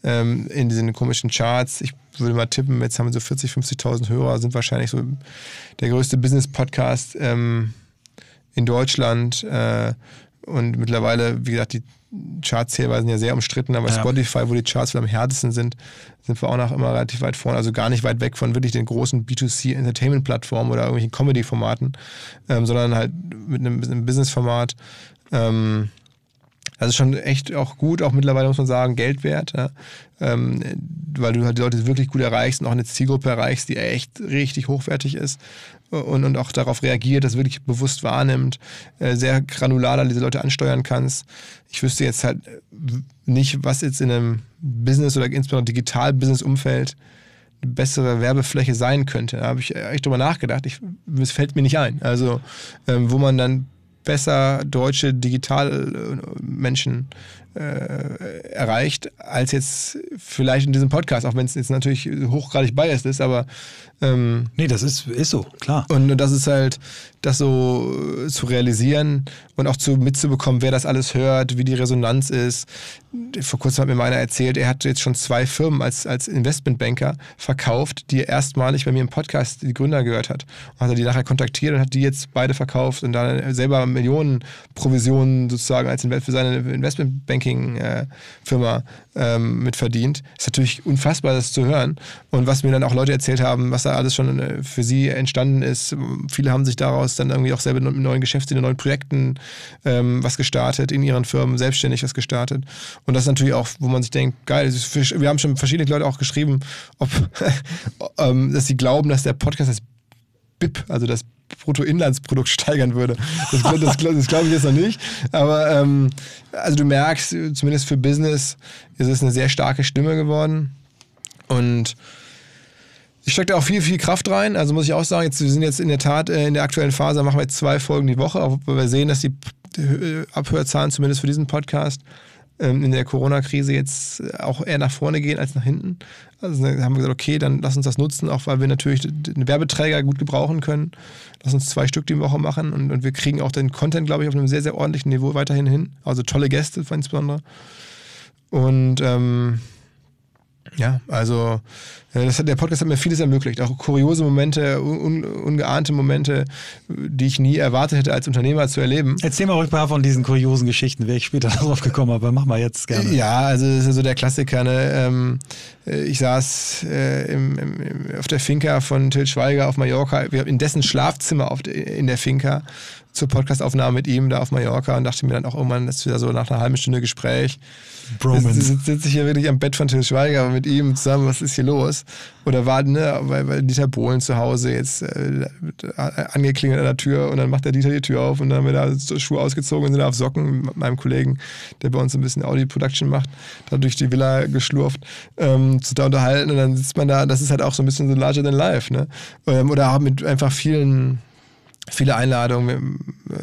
ähm, in diesen komischen Charts. Ich würde mal tippen, jetzt haben wir so vierzig, fünfzigtausend Hörer, sind wahrscheinlich so der größte Business-Podcast ähm, in Deutschland. Äh, und mittlerweile, wie gesagt, die Charts hier sind ja sehr umstritten, aber ja. Spotify, wo die Charts am härtesten sind, sind wir auch noch immer relativ weit vorne. Also gar nicht weit weg von wirklich den großen B zwei C-Entertainment-Plattformen oder irgendwelchen Comedy-Formaten, ähm, sondern halt mit einem, mit einem Business-Format. Ähm, also schon echt auch gut, auch mittlerweile muss man sagen, Geld wert, ja? ähm, weil du halt die Leute wirklich gut erreichst und auch eine Zielgruppe erreichst, die echt richtig hochwertig ist und, und auch darauf reagiert, das wirklich bewusst wahrnimmt, äh, sehr granular dann diese Leute ansteuern kannst. Ich wüsste jetzt halt nicht, was jetzt in einem Business- oder insbesondere Digital-Business-Umfeld eine bessere Werbefläche sein könnte. Da habe ich echt drüber nachgedacht. Ich, es fällt mir nicht ein. Also, ähm, wo man dann besser deutsche Digitalmenschen äh, erreicht, als jetzt vielleicht in diesem Podcast, auch wenn es jetzt natürlich hochgradig biased ist, aber ähm, nee, das ist, ist so, klar. Und, und das ist halt, das so zu realisieren und auch zu, mitzubekommen, wer das alles hört, wie die Resonanz ist. Vor kurzem hat mir meiner erzählt, er hat jetzt schon zwei Firmen als, als Investmentbanker verkauft, die er erstmalig bei mir im Podcast die Gründer gehört hat. Und hat er die nachher kontaktiert und hat die jetzt beide verkauft und dann selber Millionen Provisionen sozusagen als Invest für seine Investmentbanking-Firma ähm, mitverdient. Ist natürlich unfassbar, das zu hören. Und was mir dann auch Leute erzählt haben, was da alles schon für sie entstanden ist. Viele haben sich daraus dann irgendwie auch selber mit neuen Geschäftsideen, neuen Projekten ähm, was gestartet, in ihren Firmen selbstständig was gestartet. Und das ist natürlich auch, wo man sich denkt, geil, wir haben schon verschiedene Leute auch geschrieben, ob, dass sie glauben, dass der Podcast das B I P, also das Bruttoinlandsprodukt steigern würde. Das, das, das, das glaube ich jetzt noch nicht. Aber ähm, also du merkst, zumindest für Business ist es eine sehr starke Stimme geworden. Und ich stecke da auch viel, viel Kraft rein. Also muss ich auch sagen, jetzt, wir sind jetzt in der Tat äh, in der aktuellen Phase, machen wir jetzt zwei Folgen die Woche, auch weil wir sehen, dass die Abhörzahlen zumindest für diesen Podcast ähm, in der Corona-Krise jetzt auch eher nach vorne gehen als nach hinten. Also dann haben wir gesagt, okay, dann lass uns das nutzen, auch weil wir natürlich den Werbeträger gut gebrauchen können. Lass uns zwei Stück die Woche machen und, und wir kriegen auch den Content, glaube ich, auf einem sehr, sehr ordentlichen Niveau weiterhin hin. Also tolle Gäste insbesondere. Und ähm, ja, also das hat, der Podcast hat mir vieles ermöglicht, auch kuriose Momente, un, ungeahnte Momente, die ich nie erwartet hätte, als Unternehmer zu erleben. Erzähl mal ruhig ein paar von diesen kuriosen Geschichten, wäre ich später darauf gekommen, aber mach mal jetzt gerne. Ja, also das ist ja so der Klassiker, ne? Ähm, ich saß äh, im, im, auf der Finca von Til Schweiger auf Mallorca, in dessen Schlafzimmer auf de, in der Finca zur Podcastaufnahme mit ihm da auf Mallorca und dachte mir dann auch irgendwann, das ist wieder so nach einer halben Stunde Gespräch. Bromance. Sitze sitz ich hier wirklich am Bett von Til Schweiger mit ihm zusammen, was ist hier los? Oder war ne, bei, bei Dieter Bohlen zu Hause jetzt äh, angeklingelt an der Tür und dann macht der Dieter die Tür auf und dann haben wir da so Schuhe ausgezogen und sind da auf Socken mit meinem Kollegen, der bei uns ein bisschen Audio-Production macht, da durch die Villa geschlurft, ähm, zu da unterhalten und dann sitzt man da, das ist halt auch so ein bisschen so larger than life, ne? Ähm, oder mit einfach vielen Viele Einladungen,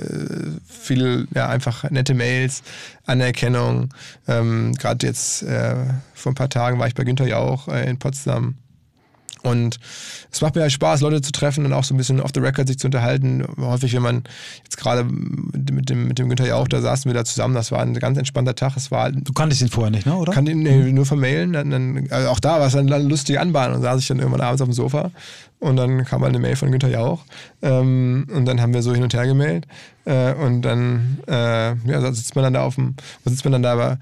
viele ja, einfach nette Mails, Anerkennung. Ähm, Gerade jetzt äh, vor ein paar Tagen war ich bei Günther Jauch äh, in Potsdam. Und es macht mir halt Spaß, Leute zu treffen und auch so ein bisschen off the record sich zu unterhalten. Häufig, wenn man jetzt gerade mit dem, mit dem Günther Jauch, da saßen wir da zusammen, das war ein ganz entspannter Tag. Es war, du kanntest ihn vorher nicht, ne? Oder? Kannte ihn nee, nur vermailen. Dann, dann, also auch da war es eine lustige Anbahn und saß ich dann irgendwann abends auf dem Sofa und dann kam halt eine Mail von Günther Jauch ähm, und dann haben wir so hin und her gemailt äh, und dann äh, ja, sitzt man dann da auf dem, wo sitzt man dann da, aber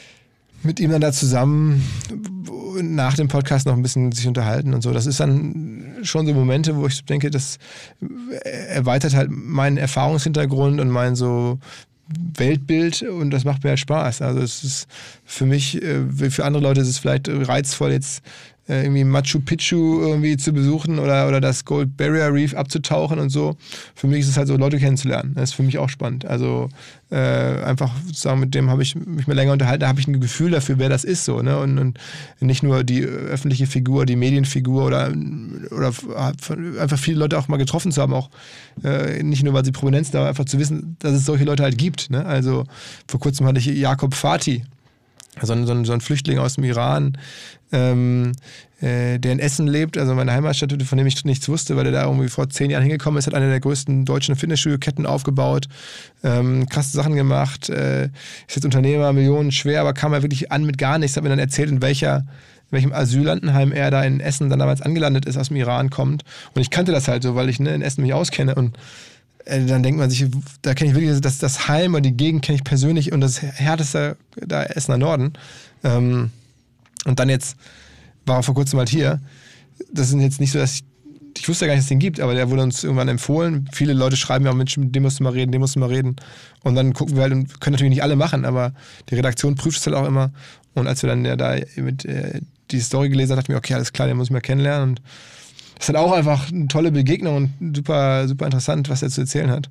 mit ihm dann da zusammen nach dem Podcast noch ein bisschen sich unterhalten und so. Das ist dann schon so Momente, wo ich denke, das erweitert halt meinen Erfahrungshintergrund und mein so Weltbild und das macht mir halt Spaß. Also es ist für mich, für andere Leute ist es vielleicht reizvoll, jetzt irgendwie Machu Picchu irgendwie zu besuchen oder, oder das Gold Barrier Reef abzutauchen und so. Für mich ist es halt so, Leute kennenzulernen. Das ist für mich auch spannend. Also äh, einfach sozusagen, mit dem habe ich mich mal länger unterhalten, da habe ich ein Gefühl dafür, wer das ist so, ne? Und, und nicht nur die öffentliche Figur, die Medienfigur oder, oder einfach viele Leute auch mal getroffen zu haben, auch äh, nicht nur, weil sie Prominenz sind, aber einfach zu wissen, dass es solche Leute halt gibt, ne? Also vor kurzem hatte ich Jakob Fati so ein, so ein, so ein Flüchtling aus dem Iran, ähm, äh, der in Essen lebt, also meine Heimatstadt, von dem ich nichts wusste, weil der da irgendwie vor zehn Jahren hingekommen ist, hat eine der größten deutschen Fitnessstudio-Ketten aufgebaut, ähm, krasse Sachen gemacht, äh, ist jetzt Unternehmer, Millionen schwer, aber kam ja wirklich an mit gar nichts, hat mir dann erzählt, in welcher in welchem Asylantenheim er da in Essen dann damals angelandet ist, aus dem Iran kommt. Und ich kannte das halt so, weil ich ne, in Essen mich auskenne. Und äh, dann denkt man sich, da kenne ich wirklich das, das Heim und die Gegend kenne ich persönlich und das härteste da Essener Norden. Ähm, und dann jetzt war er vor kurzem halt hier. Das ist jetzt nicht so, dass ich, ich wusste ja gar nicht, dass es den gibt, aber der wurde uns irgendwann empfohlen. Viele Leute schreiben ja auch, Mensch, mit dem musst du mal reden, dem musst du mal reden. Und dann gucken wir halt und können natürlich nicht alle machen, aber die Redaktion prüft es halt auch immer. Und als wir dann ja da mit äh, die Story gelesen haben, dachte ich mir, okay, alles klar, den muss ich mal kennenlernen. Und das ist halt auch einfach eine tolle Begegnung und super, super interessant, was er zu erzählen hat.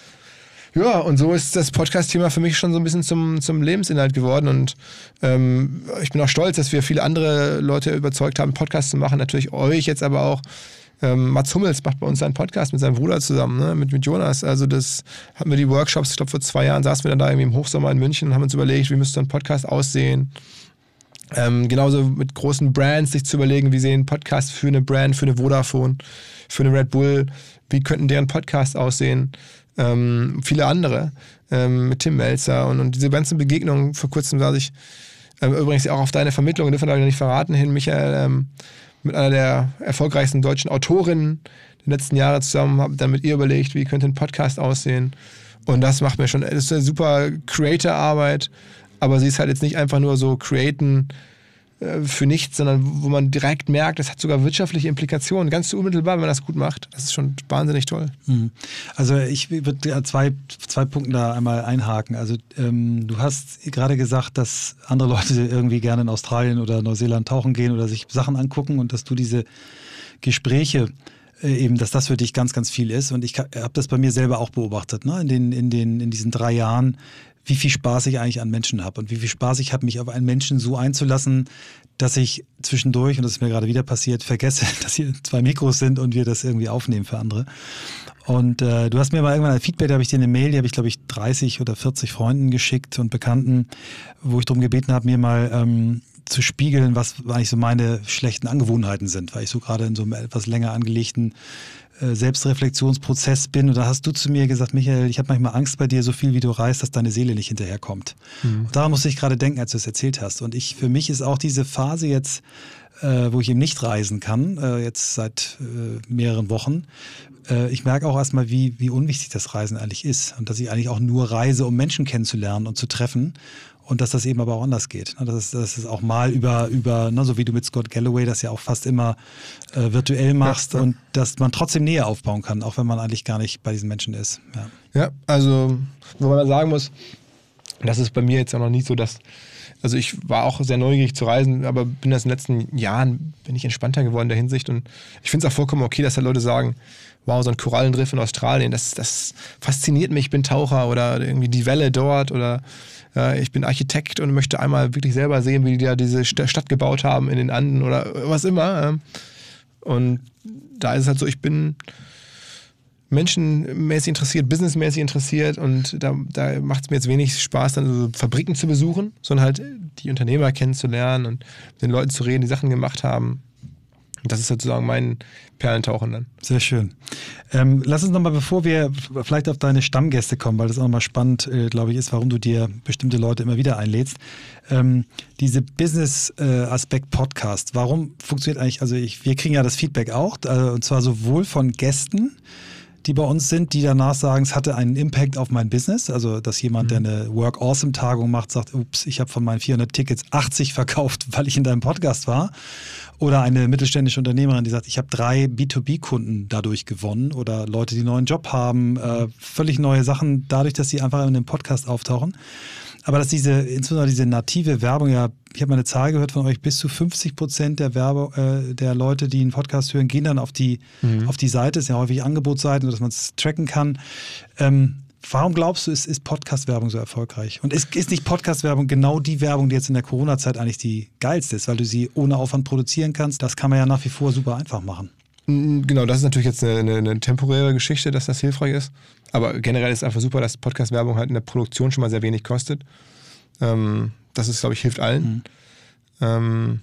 Ja, und so ist das Podcast-Thema für mich schon so ein bisschen zum, zum Lebensinhalt geworden. Und ähm, ich bin auch stolz, dass wir viele andere Leute überzeugt haben, Podcasts zu machen. Natürlich euch jetzt aber auch. Ähm, Mats Hummels macht bei uns einen Podcast mit seinem Bruder zusammen, ne? mit, mit Jonas. Also das hatten wir die Workshops, ich glaube vor zwei Jahren saßen wir dann da irgendwie im Hochsommer in München und haben uns überlegt, wie müsste ein Podcast aussehen. Ähm, genauso mit großen Brands sich zu überlegen, wie sehen Podcasts für eine Brand, für eine Vodafone, für eine Red Bull, wie könnten deren Podcasts aussehen. Ähm, viele andere, ähm, mit Tim Melzer und, und diese ganzen Begegnungen. Vor kurzem saß ich ähm, übrigens auch auf deine Vermittlung, dürfen wir noch nicht verraten, hin, Michael, ähm, mit einer der erfolgreichsten deutschen Autorinnen der letzten Jahre zusammen, habe dann mit ihr überlegt, wie könnte ein Podcast aussehen. Und das macht mir schon, das ist eine super Creator-Arbeit, aber sie ist halt jetzt nicht einfach nur so createn äh, für nichts, sondern wo man direkt merkt, das hat sogar wirtschaftliche Implikationen, ganz unmittelbar, wenn man das gut macht. Das ist schon wahnsinnig toll. Also ich würde zwei, zwei Punkte da einmal einhaken. Also ähm, du hast gerade gesagt, dass andere Leute irgendwie gerne in Australien oder Neuseeland tauchen gehen oder sich Sachen angucken und dass du diese Gespräche äh, eben, dass das für dich ganz, ganz viel ist. Und ich habe das bei mir selber auch beobachtet, ne? in, den, in, den, in diesen drei Jahren, wie viel Spaß ich eigentlich an Menschen habe und wie viel Spaß ich habe, mich auf einen Menschen so einzulassen, dass ich zwischendurch, und das ist mir gerade wieder passiert, vergesse, dass hier zwei Mikros sind und wir das irgendwie aufnehmen für andere. Und äh, du hast mir mal irgendwann ein Feedback, da habe ich dir eine Mail, die habe ich glaube ich dreißig oder vierzig Freunden geschickt und Bekannten, wo ich darum gebeten habe, mir mal ähm, zu spiegeln, was eigentlich so meine schlechten Angewohnheiten sind, weil ich so gerade in so einem etwas länger angelegten äh, Selbstreflexionsprozess bin. Und da hast du zu mir gesagt, Michael, ich habe manchmal Angst bei dir, so viel wie du reist, dass deine Seele nicht hinterherkommt. Mhm. Und daran musste ich gerade denken, als du es erzählt hast. Und ich, für mich ist auch diese Phase jetzt, äh, wo ich eben nicht reisen kann, äh, jetzt seit äh, mehreren Wochen, äh, ich merke auch erstmal, wie, wie unwichtig das Reisen eigentlich ist. Und dass ich eigentlich auch nur reise, um Menschen kennenzulernen und zu treffen. Und dass das eben aber auch anders geht. Dass es, dass es auch mal über, über ne, so wie du mit Scott Galloway das ja auch fast immer äh, virtuell machst ja, ja. und dass man trotzdem Nähe aufbauen kann, auch wenn man eigentlich gar nicht bei diesen Menschen ist. Ja, ja also, wo man sagen muss, das ist bei mir jetzt auch noch nicht so, dass, also ich war auch sehr neugierig zu reisen, aber bin das in den letzten Jahren, bin ich entspannter geworden in der Hinsicht und ich finde es auch vollkommen okay, dass da Leute sagen, wow, so ein Korallenriff in Australien, das, das fasziniert mich, ich bin Taucher oder irgendwie die Welle dort oder äh, ich bin Architekt und möchte einmal wirklich selber sehen, wie die da diese Stadt gebaut haben in den Anden oder was immer. Und da ist es halt so, ich bin menschenmäßig interessiert, businessmäßig interessiert und da, da macht es mir jetzt wenig Spaß, dann so Fabriken zu besuchen, sondern halt die Unternehmer kennenzulernen und mit den Leuten zu reden, die Sachen gemacht haben. Und das ist sozusagen mein Perlentauchen dann. Sehr schön. Ähm, lass uns nochmal, bevor wir vielleicht auf deine Stammgäste kommen, weil das auch nochmal spannend, äh, glaube ich, ist, warum du dir bestimmte Leute immer wieder einlädst. Ähm, diese Business-Aspekt-Podcast, warum funktioniert eigentlich, also ich, wir kriegen ja das Feedback auch, äh, und zwar sowohl von Gästen, die bei uns sind, die danach sagen, es hatte einen Impact auf mein Business. Also, dass jemand, mhm. der eine Work-Awesome-Tagung macht, sagt, ups, ich habe von meinen vierhundert Tickets achtzig verkauft, weil ich in deinem Podcast war. Oder eine mittelständische Unternehmerin, die sagt, ich habe drei B zwei B-Kunden dadurch gewonnen. Oder Leute, die einen neuen Job haben, äh, völlig neue Sachen, dadurch, dass sie einfach in dem Podcast auftauchen. Aber dass diese, insbesondere diese native Werbung, ja, ich habe mal eine Zahl gehört von euch, bis zu fünfzig Prozent der Werbe, äh, der Leute, die einen Podcast hören, gehen dann auf die, mhm. auf die Seite, ist ja häufig Angebotsseiten, dass man es tracken kann. Ähm, warum glaubst du, ist, ist Podcast-Werbung so erfolgreich? Und ist, ist nicht Podcast-Werbung genau die Werbung, die jetzt in der Corona-Zeit eigentlich die geilste ist, weil du sie ohne Aufwand produzieren kannst? Das kann man ja nach wie vor super einfach machen. Genau, das ist natürlich jetzt eine, eine, eine temporäre Geschichte, dass das hilfreich ist. Aber generell ist es einfach super, dass Podcast-Werbung halt in der Produktion schon mal sehr wenig kostet. Ähm, Das ist, glaube ich, hilft allen. Mhm. Ähm,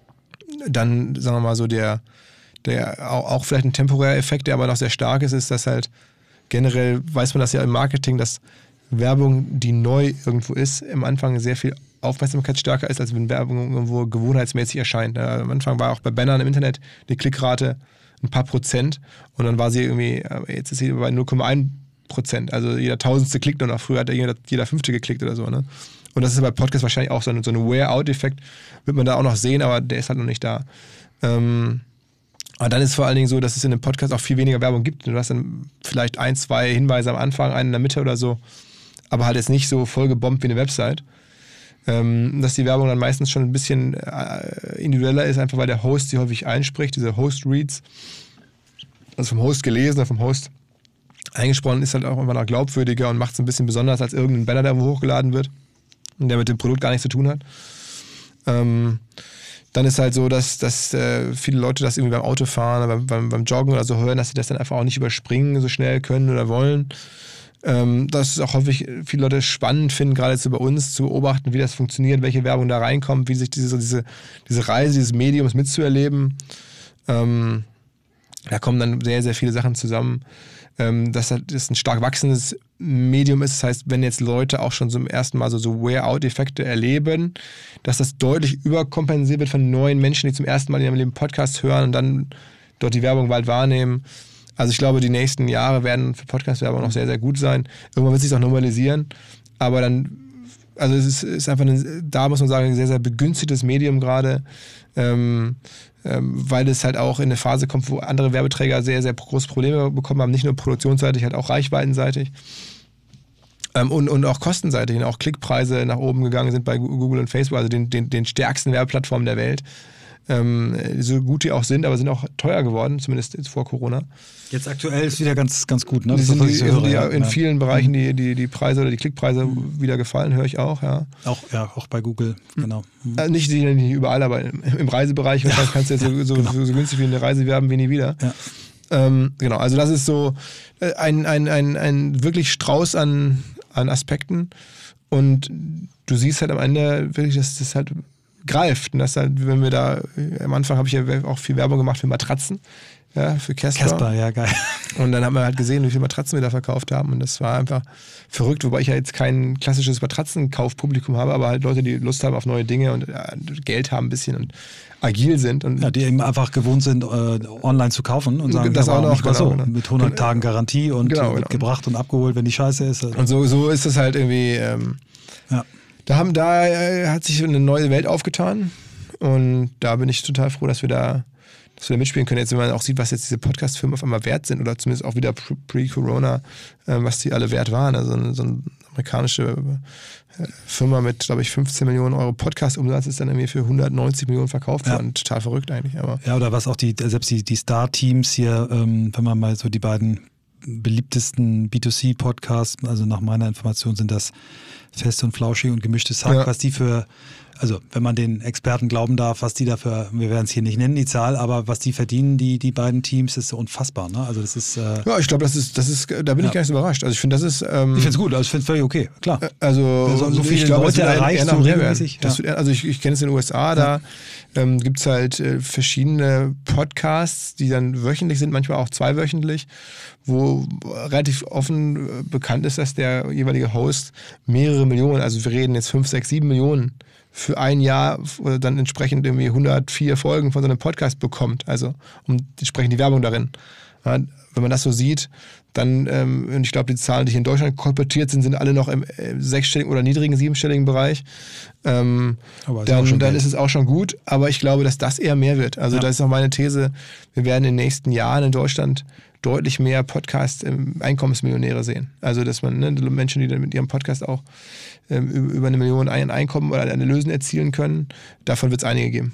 dann, sagen wir mal so, der, der auch, auch vielleicht ein temporärer Effekt, der aber noch sehr stark ist, ist, dass halt generell weiß man das ja im Marketing, dass Werbung, die neu irgendwo ist, am Anfang sehr viel aufmerksamkeitsstärker ist, als wenn Werbung irgendwo gewohnheitsmäßig erscheint. Am Anfang war auch bei Bannern im Internet die Klickrate ein paar Prozent und dann war sie irgendwie, jetzt ist sie bei null Komma eins Prozent. Also jeder Tausendste klickt nur noch. Früher hat jeder, jeder Fünfte geklickt oder so. Ne? Und das ist bei Podcasts wahrscheinlich auch so ein, so ein Wear-out-Effekt, wird man da auch noch sehen, aber der ist halt noch nicht da. Ähm, aber dann ist vor allen Dingen so, dass es in einem Podcast auch viel weniger Werbung gibt. Du hast dann vielleicht ein, zwei Hinweise am Anfang, einen in der Mitte oder so, aber halt jetzt nicht so voll gebombt wie eine Website. Ähm, dass die Werbung dann meistens schon ein bisschen äh, individueller ist, einfach weil der Host sie häufig einspricht, diese Host-Reads, also vom Host gelesen oder vom Host eingesprochen, ist halt auch immer noch glaubwürdiger und macht es ein bisschen besonders als irgendein Banner, der hochgeladen wird und der mit dem Produkt gar nichts zu tun hat. Ähm, dann ist halt so, dass, dass äh, viele Leute das irgendwie beim Autofahren, beim, beim, beim Joggen oder so hören, dass sie das dann einfach auch nicht überspringen so schnell können oder wollen. Ähm, das ist auch häufig viele Leute spannend finden, gerade jetzt so bei uns zu beobachten, wie das funktioniert, welche Werbung da reinkommt, wie sich diese, so diese, diese Reise dieses Mediums mitzuerleben. Ähm, da kommen dann sehr, sehr viele Sachen zusammen. Ähm, dass das ein stark wachsendes Medium ist. Das heißt, wenn jetzt Leute auch schon zum ersten Mal so, so Wear-out-Effekte erleben, dass das deutlich überkompensiert wird von neuen Menschen, die zum ersten Mal in ihrem Leben Podcast hören und dann dort die Werbung bald wahrnehmen. Also ich glaube, die nächsten Jahre werden für Podcast-Werbung noch sehr, sehr gut sein. Irgendwann wird es sich auch normalisieren. Aber dann, also es ist, ist einfach, ein, da muss man sagen, ein sehr, sehr begünstigtes Medium gerade, ähm, ähm, weil es halt auch in eine Phase kommt, wo andere Werbeträger sehr, sehr große Probleme bekommen haben. Nicht nur produktionsseitig, halt auch reichweitenseitig. Ähm, und, und auch kostenseitig. Und auch Klickpreise nach oben gegangen sind bei Google und Facebook, also den, den, den stärksten Werbeplattformen der Welt. Ähm, so gut die auch sind, aber sind auch teuer geworden, zumindest jetzt vor Corona. Jetzt aktuell ist wieder ganz, ganz gut, ne? Das sind die, so höre, die ja. in vielen Bereichen die, die, die Preise oder die Klickpreise mhm. wieder gefallen, höre ich auch, ja. Auch, ja, auch bei Google, genau. Mhm. Also nicht, nicht überall, aber im, im Reisebereich ja. kannst du jetzt so, so, genau. so, so günstig wie eine Reise werben wie nie wieder. Ja. Ähm, genau, also das ist so ein, ein, ein, ein wirklich Strauß an, an Aspekten und du siehst halt am Ende wirklich, dass das halt greift. Und das halt, wenn wir da, am Anfang habe ich ja auch viel Werbung gemacht für Matratzen, ja, für Casper. Casper, ja, geil. Und dann haben wir halt gesehen, wie viele Matratzen wir da verkauft haben und das war einfach verrückt, wobei ich ja jetzt kein klassisches Matratzenkaufpublikum habe, aber halt Leute, die Lust haben auf neue Dinge und ja, Geld haben ein bisschen und agil sind. Und ja, die eben einfach gewohnt sind, äh, online zu kaufen und sagen, das ja, auch noch, genau, so, genau. mit hundert Tagen Garantie und genau, wird genau. gebracht und abgeholt, wenn die Scheiße ist. Und so, so ist es halt irgendwie, ähm, ja. da, haben, da äh, hat sich eine neue Welt aufgetan. Und da bin ich total froh, dass wir da, dass wir da mitspielen können. Jetzt, wenn man auch sieht, was jetzt diese Podcast-Firmen auf einmal wert sind oder zumindest auch wieder pre-Corona, äh, was die alle wert waren. Also so eine amerikanische äh, Firma mit, glaube ich, fünfzehn Millionen Euro Podcast-Umsatz ist dann irgendwie für hundertneunzig Millionen verkauft worden. Ja. Total verrückt eigentlich. Aber ja, oder was auch die, selbst die, die Star-Teams hier, ähm, wenn man mal so die beiden beliebtesten B zwei C-Podcasts, also nach meiner Information sind das Fest und Flauschig und Gemischtes Hack, ja. was die für, also wenn man den Experten glauben darf, was die dafür, wir werden es hier nicht nennen, die Zahl, aber was die verdienen, die, die beiden Teams, ist so unfassbar. Ne? Also das ist... Äh, ja, ich glaube, das ist, das ist, da bin ja. ich gar nicht so überrascht. Also ich finde, das ist... Ähm, ich finde es gut, also ich finde es völlig okay, klar. Also, also so viele ich glaube, Leute erreicht, so regelmäßig. Ja. Wird, also ich, ich kenne es in den U S A, da ja. ähm, gibt es halt äh, verschiedene Podcasts, die dann wöchentlich sind, manchmal auch zweiwöchentlich, wo relativ offen äh, bekannt ist, dass der jeweilige Host mehrere Millionen, also wir reden jetzt fünf, sechs, sieben Millionen für ein Jahr oder dann entsprechend irgendwie hundertvier Folgen von so einem Podcast bekommt, also um entsprechend die Werbung darin. Ja, wenn man das so sieht, dann, ähm, und ich glaube, die Zahlen, die hier in Deutschland kolportiert sind, sind alle noch im äh, sechsstelligen oder niedrigen, siebenstelligen Bereich. Ähm, dann dann ist es auch schon gut, aber ich glaube, dass das eher mehr wird. Also ja. das ist auch meine These, wir werden in den nächsten Jahren in Deutschland deutlich mehr Podcast-Einkommensmillionäre sehen. Also, dass man ne, Menschen, die dann mit ihrem Podcast auch ähm, über eine Million ein Einkommen oder eine Lösung erzielen können, davon wird es einige geben.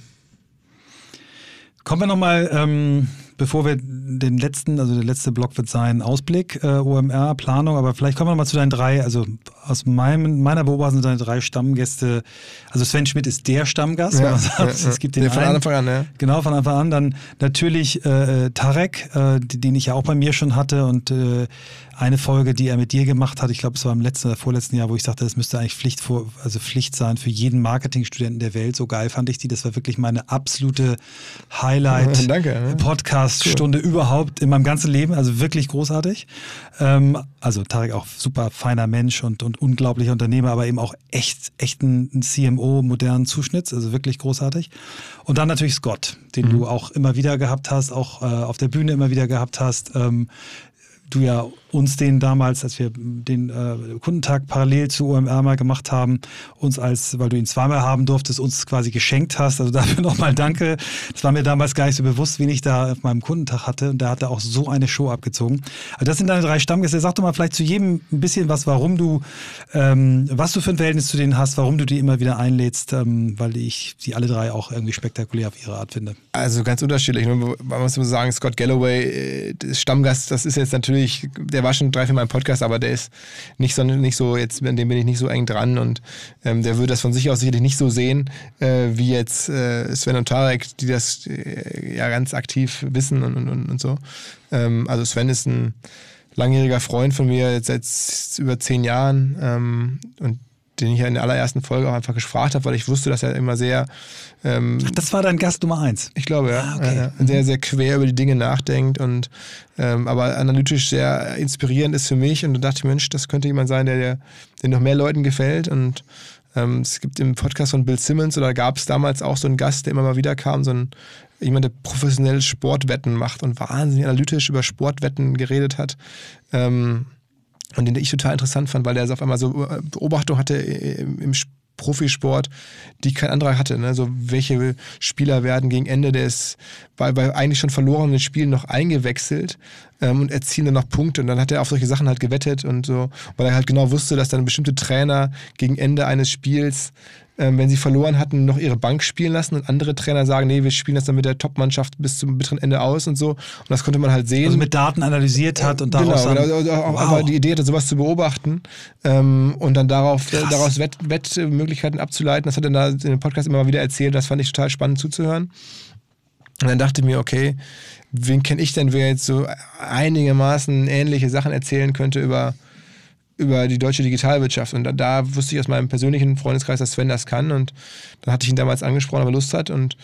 Kommen wir nochmal, ähm, bevor wir den letzten, also der letzte Block wird sein Ausblick, äh, O M R, Planung, aber vielleicht kommen wir nochmal zu deinen drei, also aus meinem, meiner Beobachtung sind deine drei Stammgäste, also Sven Schmidt ist der Stammgast, ja, wenn man sagt, ja, ja. es gibt den ja, von einen, Anfang an, ja. Genau, von Anfang an, dann natürlich äh, Tarek, äh, den ich ja auch bei mir schon hatte und äh, eine Folge, die er mit dir gemacht hat, ich glaube, es war im letzten oder vorletzten Jahr, wo ich sagte, das müsste eigentlich Pflicht, vor, also Pflicht sein für jeden Marketingstudenten der Welt. So geil fand ich die. Das war wirklich meine absolute Highlight-Podcast-Stunde cool. überhaupt in meinem ganzen Leben. Also wirklich großartig. Ähm, also Tarek auch super feiner Mensch und, und unglaublicher Unternehmer, aber eben auch echt, echt ein C M O modernen Zuschnitts. Also wirklich großartig. Und dann natürlich Scott, den mhm. du auch immer wieder gehabt hast, auch äh, auf der Bühne immer wieder gehabt hast. Ähm, du ja uns den damals, als wir den äh, Kundentag parallel zu O M R mal gemacht haben, uns als, weil du ihn zweimal haben durftest, uns quasi geschenkt hast. Also dafür nochmal danke. Das war mir damals gar nicht so bewusst, wen ich da auf meinem Kundentag hatte. Und da hat er auch so eine Show abgezogen. Also das sind deine drei Stammgäste. Sag doch mal vielleicht zu jedem ein bisschen was, warum du, ähm, was du für ein Verhältnis zu denen hast, warum du die immer wieder einlädst, ähm, weil ich die alle drei auch irgendwie spektakulär auf ihre Art finde. Also ganz unterschiedlich. Man muss sagen, Scott Galloway, Stammgast, das ist jetzt natürlich, der war schon drei, vier Mal im Podcast, aber der ist nicht so, nicht so jetzt, an dem bin ich nicht so eng dran und ähm, der würde das von sich aus sicherlich nicht so sehen, äh, wie jetzt äh, Sven und Tarek, die das äh, ja ganz aktiv wissen und, und, und so. Ähm, also Sven ist ein langjähriger Freund von mir, jetzt seit über zehn Jahren ähm, und den ich ja in der allerersten Folge auch einfach gefragt habe, weil ich wusste, dass er immer sehr... Ähm, Ach, das war dein Gast Nummer eins? Ich glaube, ja. Ah, okay. ja, ja sehr, sehr quer über die Dinge nachdenkt und ähm, aber analytisch sehr inspirierend ist für mich und da dachte ich, Mensch, das könnte jemand sein, der, der, der noch mehr Leuten gefällt und ähm, es gibt im Podcast von Bill Simmons oder gab es damals auch so einen Gast, der immer mal wieder kam, so ein jemand, der professionell Sportwetten macht und wahnsinnig analytisch über Sportwetten geredet hat. Ähm, Und den ich total interessant fand, weil der auf einmal so Beobachtung hatte im Profisport, die kein anderer hatte. Ne? So welche Spieler werden gegen Ende des bei, bei eigentlich schon verlorenen Spielen noch eingewechselt ähm, und erzielen dann noch Punkte. Und dann hat er auf solche Sachen halt gewettet und so, weil er halt genau wusste, dass dann bestimmte Trainer gegen Ende eines Spiels, ähm, wenn sie verloren hatten, noch ihre Bank spielen lassen und andere Trainer sagen, nee, wir spielen das dann mit der Top-Mannschaft bis zum bitteren Ende aus und so. Und das konnte man halt sehen. Also mit Daten analysiert hat und daraus genau, dann... Genau, auch wow. aber die Idee hatte, sowas zu beobachten ähm, und dann darauf, äh, daraus Wett, Wettmöglichkeiten abzuleiten. Das hat er da in dem Podcast immer mal wieder erzählt. Das fand ich total spannend zuzuhören. Und dann dachte ich mir, okay, wen kenne ich denn, wer jetzt so einigermaßen ähnliche Sachen erzählen könnte über, über die deutsche Digitalwirtschaft. Und da, da wusste ich aus meinem persönlichen Freundeskreis, dass Sven das kann. Und dann hatte ich ihn damals angesprochen, ob er Lust hat. Und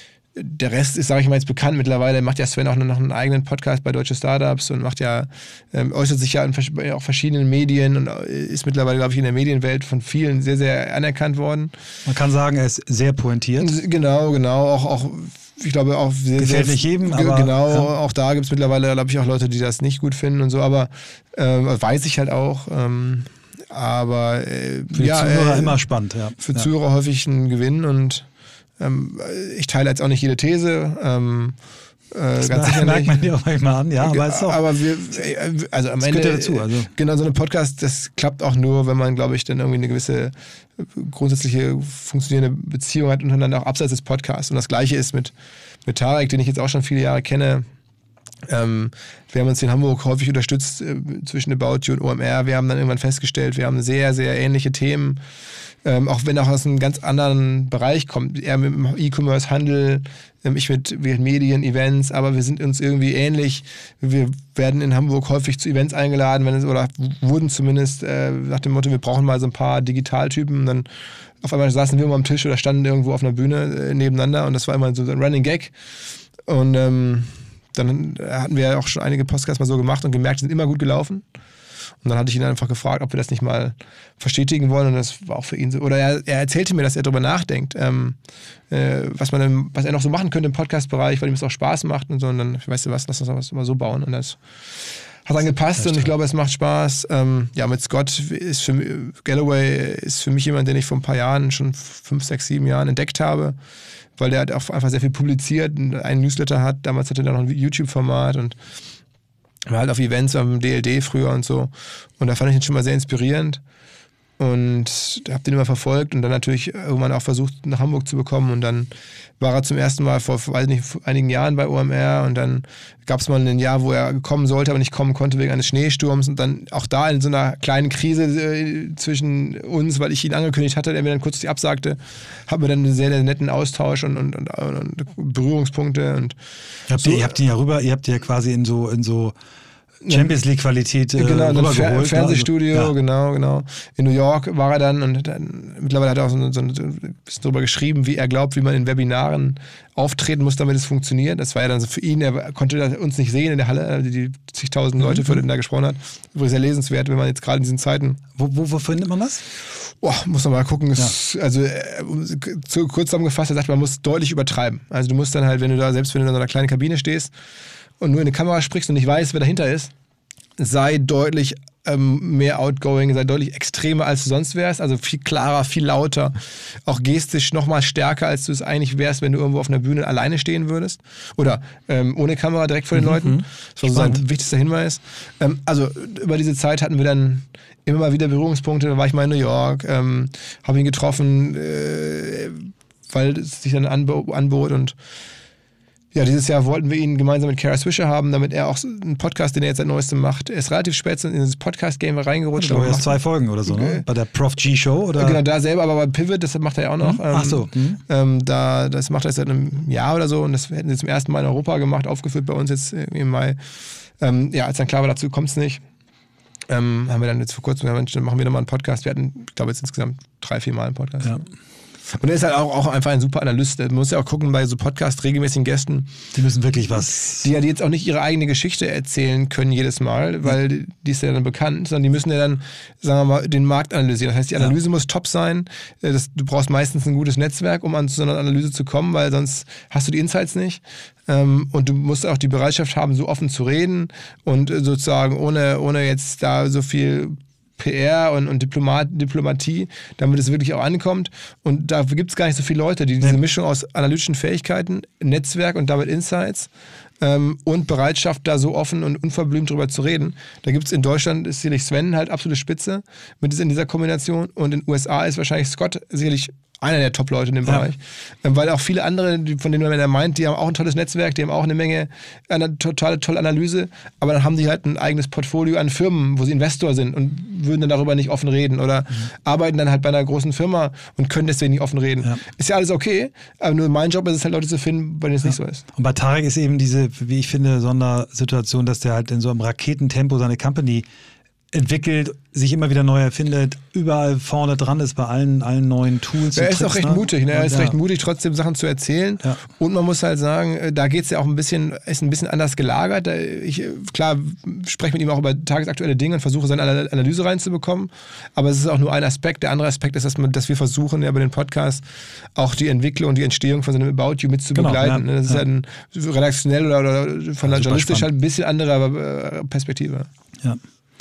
der Rest ist, sage ich mal, jetzt bekannt. Mittlerweile macht ja Sven auch noch einen eigenen Podcast bei Deutsche Startups und macht ja, ähm, äußert sich ja in vers- auch verschiedenen Medien und ist mittlerweile, glaube ich, in der Medienwelt von vielen sehr, sehr anerkannt worden. Man kann sagen, er ist sehr pointiert. Genau, genau. Auch, auch ich glaube auch sehr, gefällt sehr, nicht jedem, g- aber genau, ja. Auch da gibt es mittlerweile, glaube ich, auch Leute, die das nicht gut finden und so, aber äh, weiß ich halt auch. Ähm, aber äh, für die ja, Zuhörer äh, immer spannend, ja. Für ja. Zuhörer häufig ein Gewinn und ähm, ich teile jetzt auch nicht jede These. Ähm, äh, das ganz sicher merkt nicht. man dir auch manchmal an, ja, aber es ist auch. Aber wir, also am das Ende, gehört ja dazu, also. Genau, so ein Podcast, das klappt auch nur, wenn man, glaube ich, dann irgendwie eine gewisse grundsätzliche funktionierende Beziehung hat untereinander, auch abseits des Podcasts. Und das Gleiche ist mit, mit Tarek, den ich jetzt auch schon viele Jahre kenne. Ähm, wir haben uns in Hamburg häufig unterstützt äh, zwischen About You und O M R. Wir haben dann irgendwann festgestellt, wir haben sehr, sehr ähnliche Themen. Ähm, auch wenn er aus einem ganz anderen Bereich kommt. Er mit dem E-Commerce, Handel, ähm, ich mit, mit Medien, Events, aber wir sind uns irgendwie ähnlich. Wir werden in Hamburg häufig zu Events eingeladen, wenn es, oder wurden zumindest äh, nach dem Motto, wir brauchen mal so ein paar Digitaltypen. Und dann auf einmal saßen wir mal am Tisch oder standen irgendwo auf einer Bühne äh, nebeneinander und das war immer so ein Running Gag. Und ähm, dann hatten wir ja auch schon einige Podcasts mal so gemacht und gemerkt, die sind immer gut gelaufen. Und dann hatte ich ihn einfach gefragt, ob wir das nicht mal verstetigen wollen. Und das war auch für ihn so. Oder er, er erzählte mir, dass er darüber nachdenkt, ähm, äh, was man denn, was er noch so machen könnte im Podcast-Bereich, weil ihm es auch Spaß macht und so. Und dann, weißt du was, lass uns das mal so bauen. Und das hat dann gepasst und ich glaube, es macht Spaß. Ähm, ja, mit Scott ist für mich, Galloway ist für mich jemand, den ich vor ein paar Jahren, schon fünf, sechs, sieben Jahren entdeckt habe, weil der halt auch einfach sehr viel publiziert und einen Newsletter hat. Damals hatte er noch ein YouTube-Format und war halt auf Events beim D L D früher und so. Und da fand ich ihn schon mal sehr inspirierend. Und habe den immer verfolgt und dann natürlich irgendwann auch versucht, nach Hamburg zu bekommen. Und dann war er zum ersten Mal vor, weiß nicht, vor einigen Jahren bei O M R. Und dann gab es mal ein Jahr, wo er kommen sollte, aber nicht kommen konnte wegen eines Schneesturms. Und dann auch da in so einer kleinen Krise äh, zwischen uns, weil ich ihn angekündigt hatte, der mir dann kurz die absagte, hatten wir dann einen sehr, sehr netten Austausch und, und, und, und Berührungspunkte. Und habt so. ihr, ihr habt ihn ja rüber, ihr habt ihn ja quasi in so, in so Champions League Qualität äh, genau, rübergeholt. Fer- Fernsehstudio, also, ja. genau, genau. In New York war er dann und dann, mittlerweile hat er auch so, so ein bisschen darüber geschrieben, wie er glaubt, wie man in Webinaren auftreten muss, damit es funktioniert. Das war ja dann so für ihn, er konnte uns nicht sehen in der Halle, die zigtausend Leute, mhm. für den er gesprochen hat. Übrigens sehr lesenswert, wenn man jetzt gerade in diesen Zeiten... Wo, wo, wo findet man das? Oh, muss man mal gucken. Ja. Es, also äh, zu, kurz zusammengefasst, er sagt, man muss deutlich übertreiben. Also du musst dann halt, wenn du da, selbst wenn du in so einer kleinen Kabine stehst und nur in die Kamera sprichst und nicht weißt, wer dahinter ist, sei deutlich ähm, mehr outgoing, sei deutlich extremer, als du sonst wärst. Also viel klarer, viel lauter, auch gestisch nochmal stärker, als du es eigentlich wärst, wenn du irgendwo auf einer Bühne alleine stehen würdest. Oder ähm, ohne Kamera direkt vor den mhm. Leuten. Das war so sein wichtigster Hinweis. Ähm, also über diese Zeit hatten wir dann immer mal wieder Berührungspunkte. Da war ich mal in New York, ähm, habe ihn getroffen, äh, weil es sich dann anbo- anbot und ja, dieses Jahr wollten wir ihn gemeinsam mit Kara Swisher haben, damit er auch einen Podcast, den er jetzt seit Neuestem macht. Er ist relativ spät in dieses Podcast-Game reingerutscht. Aber erst zwei Folgen oder so, ne? Bei der Prof G Show, oder? Genau, da selber, aber bei Pivot, das macht er ja auch noch. Hm? Ach so. Ähm, ähm, da, das macht er seit einem Jahr oder so und das hätten sie zum ersten Mal in Europa gemacht, aufgeführt bei uns jetzt im Mai. Ähm, ja, als dann klar war, dazu kommt es nicht, ähm, haben wir dann jetzt vor kurzem gesagt, dann machen wir nochmal einen Podcast. Wir hatten, ich glaube, jetzt insgesamt drei, vier Mal einen Podcast. Ja. Und er ist halt auch, auch einfach ein super Analyst. Man muss ja auch gucken bei so Podcast regelmäßigen Gästen. Die müssen wirklich was... Die ja jetzt auch nicht ihre eigene Geschichte erzählen können jedes Mal, weil die, die ist ja dann bekannt, sondern die müssen ja dann, sagen wir mal, den Markt analysieren. Das heißt, die Analyse ja. muss top sein. Das, du brauchst meistens ein gutes Netzwerk, um an so einer Analyse zu kommen, weil sonst hast du die Insights nicht. Und du musst auch die Bereitschaft haben, so offen zu reden und sozusagen ohne, ohne jetzt da so viel P R und, und Diplomat, Diplomatie, damit es wirklich auch ankommt. Und dafür gibt es gar nicht so viele Leute, die diese ja. Mischung aus analytischen Fähigkeiten, Netzwerk und damit Insights ähm, und Bereitschaft, da so offen und unverblümt drüber zu reden. Da gibt es in Deutschland, ist sicherlich Sven halt absolute Spitze mit in dieser Kombination und in den U S A ist wahrscheinlich Scott sicherlich einer der Top-Leute in dem ja. Bereich. Ähm, weil auch viele andere, die, von denen man ja meint, die haben auch ein tolles Netzwerk, die haben auch eine Menge, eine totale tolle Analyse, aber dann haben die halt ein eigenes Portfolio an Firmen, wo sie Investor sind und würden dann darüber nicht offen reden oder mhm. arbeiten dann halt bei einer großen Firma und können deswegen nicht offen reden. Ja. Ist ja alles okay, aber nur mein Job ist es halt, Leute zu finden, bei denen es ja. nicht so ist. Und bei Tarek ist eben diese, wie ich finde, Sondersituation, dass der halt in so einem Raketentempo seine Company entwickelt, sich immer wieder neu erfindet, überall vorne dran ist bei allen, allen neuen Tools. Er ist Tricks, auch recht ne? mutig, ne? Er ist ja. recht mutig, trotzdem Sachen zu erzählen. Ja. Und man muss halt sagen, da geht es ja auch ein bisschen, ist ein bisschen anders gelagert. Ich, klar, spreche mit ihm auch über tagesaktuelle Dinge und versuche seine Analyse reinzubekommen. Aber es ist auch nur ein Aspekt. Der andere Aspekt ist, dass, man, dass wir versuchen, ja, über den Podcast auch die Entwicklung und die Entstehung von seinem About You mit zu genau, begleiten. Ja. Das ist ja. halt ein, redaktionell oder, oder von der journalistisch halt ein bisschen andere Perspektive. Ja.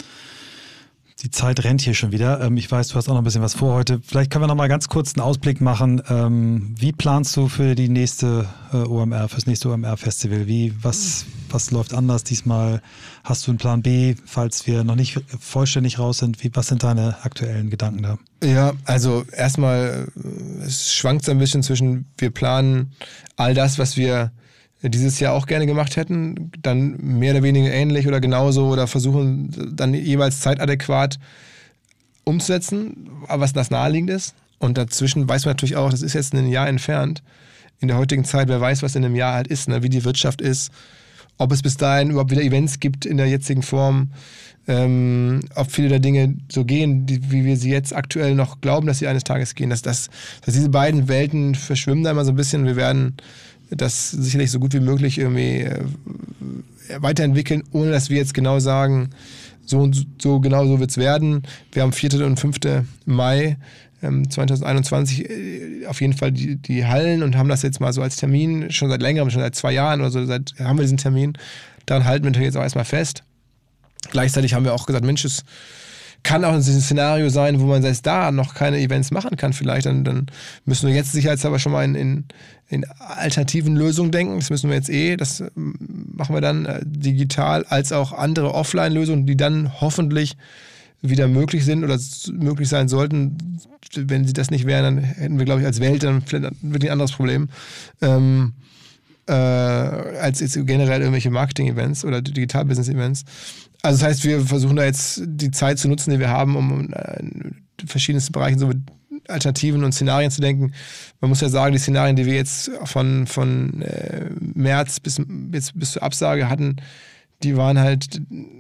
Die Zeit rennt hier schon wieder. Ich weiß, du hast auch noch ein bisschen was vor heute. Vielleicht können wir noch mal ganz kurz einen Ausblick machen. Wie planst du für die nächste O M R, fürs nächste O M R-Festival? Wie, was, was läuft anders diesmal? Hast du einen Plan B, falls wir noch nicht vollständig raus sind? Wie, was sind deine aktuellen Gedanken da? Ja, also erstmal, es schwankt so ein bisschen zwischen, wir planen all das, was wir dieses Jahr auch gerne gemacht hätten, dann mehr oder weniger ähnlich oder genauso oder versuchen dann jeweils zeitadäquat umzusetzen, was das naheliegend ist. Und dazwischen weiß man natürlich auch, das ist jetzt ein Jahr entfernt. In der heutigen Zeit, wer weiß, was in einem Jahr halt ist, ne? Wie die Wirtschaft ist, ob es bis dahin überhaupt wieder Events gibt in der jetzigen Form, ähm, ob viele der Dinge so gehen, die, wie wir sie jetzt aktuell noch glauben, dass sie eines Tages gehen. Dass, dass, dass diese beiden Welten verschwimmen da immer so ein bisschen. Wir werden das sicherlich so gut wie möglich irgendwie äh, weiterentwickeln, ohne dass wir jetzt genau sagen, so und so genau so wird es werden. Wir haben vierten und fünften Mai ähm, zwanzig einundzwanzig äh, auf jeden Fall die, die Hallen und haben das jetzt mal so als Termin, schon seit längerem, schon seit zwei Jahren oder so, seit, haben wir diesen Termin. Daran halten wir natürlich jetzt auch erstmal fest. Gleichzeitig haben wir auch gesagt, Mensch, es kann auch ein Szenario sein, wo man selbst da noch keine Events machen kann vielleicht. Dann, dann müssen wir jetzt sicherheitshalber schon mal in, in, in alternativen Lösungen denken. Das müssen wir jetzt eh, das machen wir dann äh, digital, als auch andere Offline-Lösungen, die dann hoffentlich wieder möglich sind oder möglich sein sollten. Wenn sie das nicht wären, dann hätten wir, glaube ich, als Welt dann vielleicht wirklich ein anderes Problem. Ähm, äh, als jetzt generell irgendwelche Marketing-Events oder Digital-Business-Events. Also das heißt, wir versuchen da jetzt die Zeit zu nutzen, die wir haben, um in verschiedensten Bereichen so mit Alternativen und Szenarien zu denken. Man muss ja sagen, die Szenarien, die wir jetzt von, von äh, März bis, bis, bis zur Absage hatten, die waren halt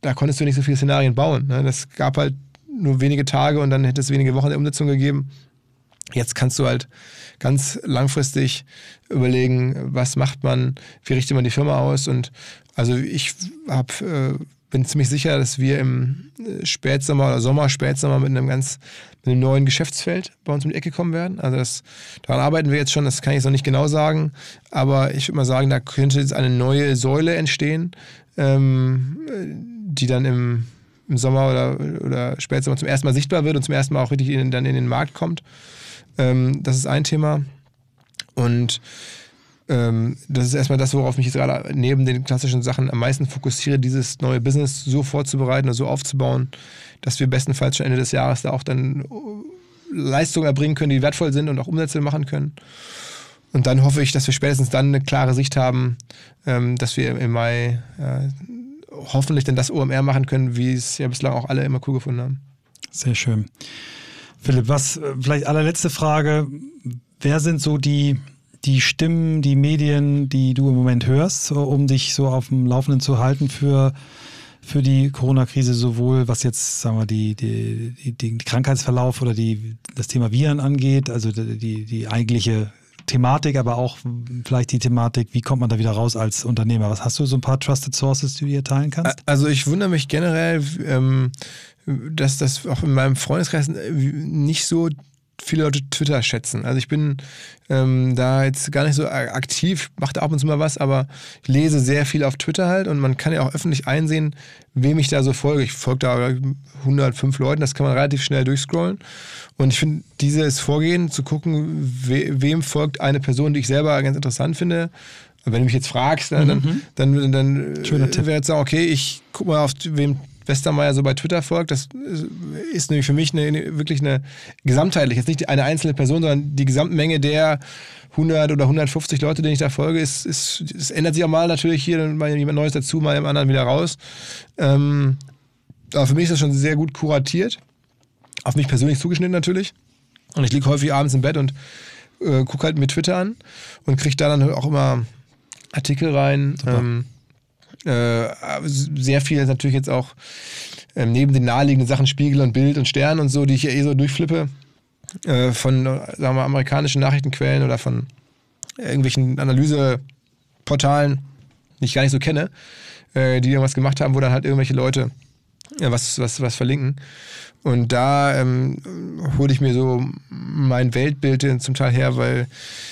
da konntest du nicht so viele Szenarien bauen. Ne? Das gab halt nur wenige Tage und dann hätte es wenige Wochen der Umsetzung gegeben. Jetzt kannst du halt ganz langfristig überlegen, was macht man, wie richtet man die Firma aus. Und also ich hab, äh, bin ziemlich sicher, dass wir im Spätsommer oder Sommer, Spätsommer mit einem ganz mit einem neuen Geschäftsfeld bei uns um die Ecke kommen werden. Also das, daran arbeiten wir jetzt schon, das kann ich jetzt noch nicht genau sagen, aber ich würde mal sagen, da könnte jetzt eine neue Säule entstehen, ähm, die dann im, im Sommer oder, oder Spätsommer zum ersten Mal sichtbar wird und zum ersten Mal auch richtig in, dann in den Markt kommt. Ähm, das ist ein Thema. Und ähm, das ist erstmal das, worauf ich mich jetzt gerade neben den klassischen Sachen am meisten fokussiere, dieses neue Business so vorzubereiten oder so aufzubauen, dass wir bestenfalls schon Ende des Jahres da auch dann Leistungen erbringen können, die wertvoll sind und auch Umsätze machen können. Und dann hoffe ich, dass wir spätestens dann eine klare Sicht haben, ähm, dass wir im Mai äh, hoffentlich dann das O M R machen können, wie es ja bislang auch alle immer cool gefunden haben. Sehr schön. Philipp, was, vielleicht allerletzte Frage. Wer sind so die, die Stimmen, die Medien, die du im Moment hörst, um dich so auf dem Laufenden zu halten für, für die Corona-Krise, sowohl was jetzt, sagen wir, die, die, die, den Krankheitsverlauf oder die, das Thema Viren angeht, also die, die eigentliche Thematik, aber auch vielleicht die Thematik, wie kommt man da wieder raus als Unternehmer? Was hast du, so ein paar Trusted Sources, die du dir teilen kannst? Also ich wundere mich generell, ähm, dass das auch in meinem Freundeskreis nicht so viele Leute Twitter schätzen. Also ich bin ähm, da jetzt gar nicht so aktiv, mache da ab und zu mal was, aber ich lese sehr viel auf Twitter halt und man kann ja auch öffentlich einsehen, wem ich da so folge. Ich folge da hundertfünf Leuten, das kann man relativ schnell durchscrollen. Und ich finde, dieses Vorgehen, zu gucken, we- wem folgt eine Person, die ich selber ganz interessant finde. Und wenn du mich jetzt fragst, mhm. dann, dann, dann, dann wäre jetzt sagen, okay, ich gucke mal, auf wem Westermeier so bei Twitter folgt. Das ist nämlich für mich eine, eine, wirklich eine gesamtheitlich, jetzt nicht eine einzelne Person, sondern die Gesamtmenge der hundert oder hundertfünfzig Leute, denen ich da folge, ist, ist, es ändert sich auch mal natürlich hier, mal jemand Neues dazu, mal im anderen wieder raus. Ähm, aber für mich ist das schon sehr gut kuratiert. Auf mich persönlich zugeschnitten natürlich. Und ich liege häufig abends im Bett und äh, gucke halt mir Twitter an und kriege da dann auch immer Artikel rein. Ähm, äh, sehr viel natürlich jetzt auch ähm, neben den naheliegenden Sachen Spiegel und Bild und Stern und so, die ich ja eh so durchflippe, äh, von sagen wir mal, amerikanischen Nachrichtenquellen oder von irgendwelchen Analyseportalen, die ich gar nicht so kenne, äh, die irgendwas gemacht haben, wo dann halt irgendwelche Leute ja, was, was, was verlinken. Und da ähm, hole ich mir so mein Weltbild zum Teil her, weil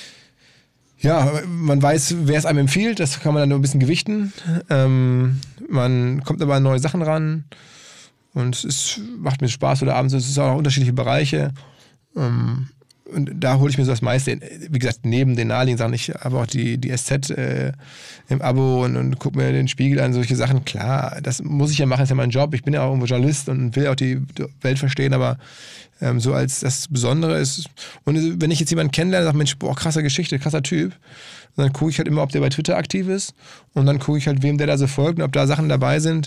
ja, man weiß, wer es einem empfiehlt, das kann man dann nur ein bisschen gewichten. Ähm, man kommt aber an neue Sachen ran und es ist, macht mir Spaß oder abends, es ist auch unterschiedliche Bereiche. Ähm, und da hole ich mir so das meiste, wie gesagt, neben den naheliegenden Sachen. Ich habe auch die, die S Z äh, im Abo und, und gucke mir den Spiegel an, solche Sachen. Klar, das muss ich ja machen, das ist ja mein Job. Ich bin ja auch irgendwo Journalist und will auch die Welt verstehen, aber ähm, so als das Besondere ist. Und wenn ich jetzt jemanden kennenlerne, sage, Mensch, boah, krasser Geschichte, krasser Typ, dann gucke ich halt immer, ob der bei Twitter aktiv ist und dann gucke ich halt, wem der da so folgt und ob da Sachen dabei sind,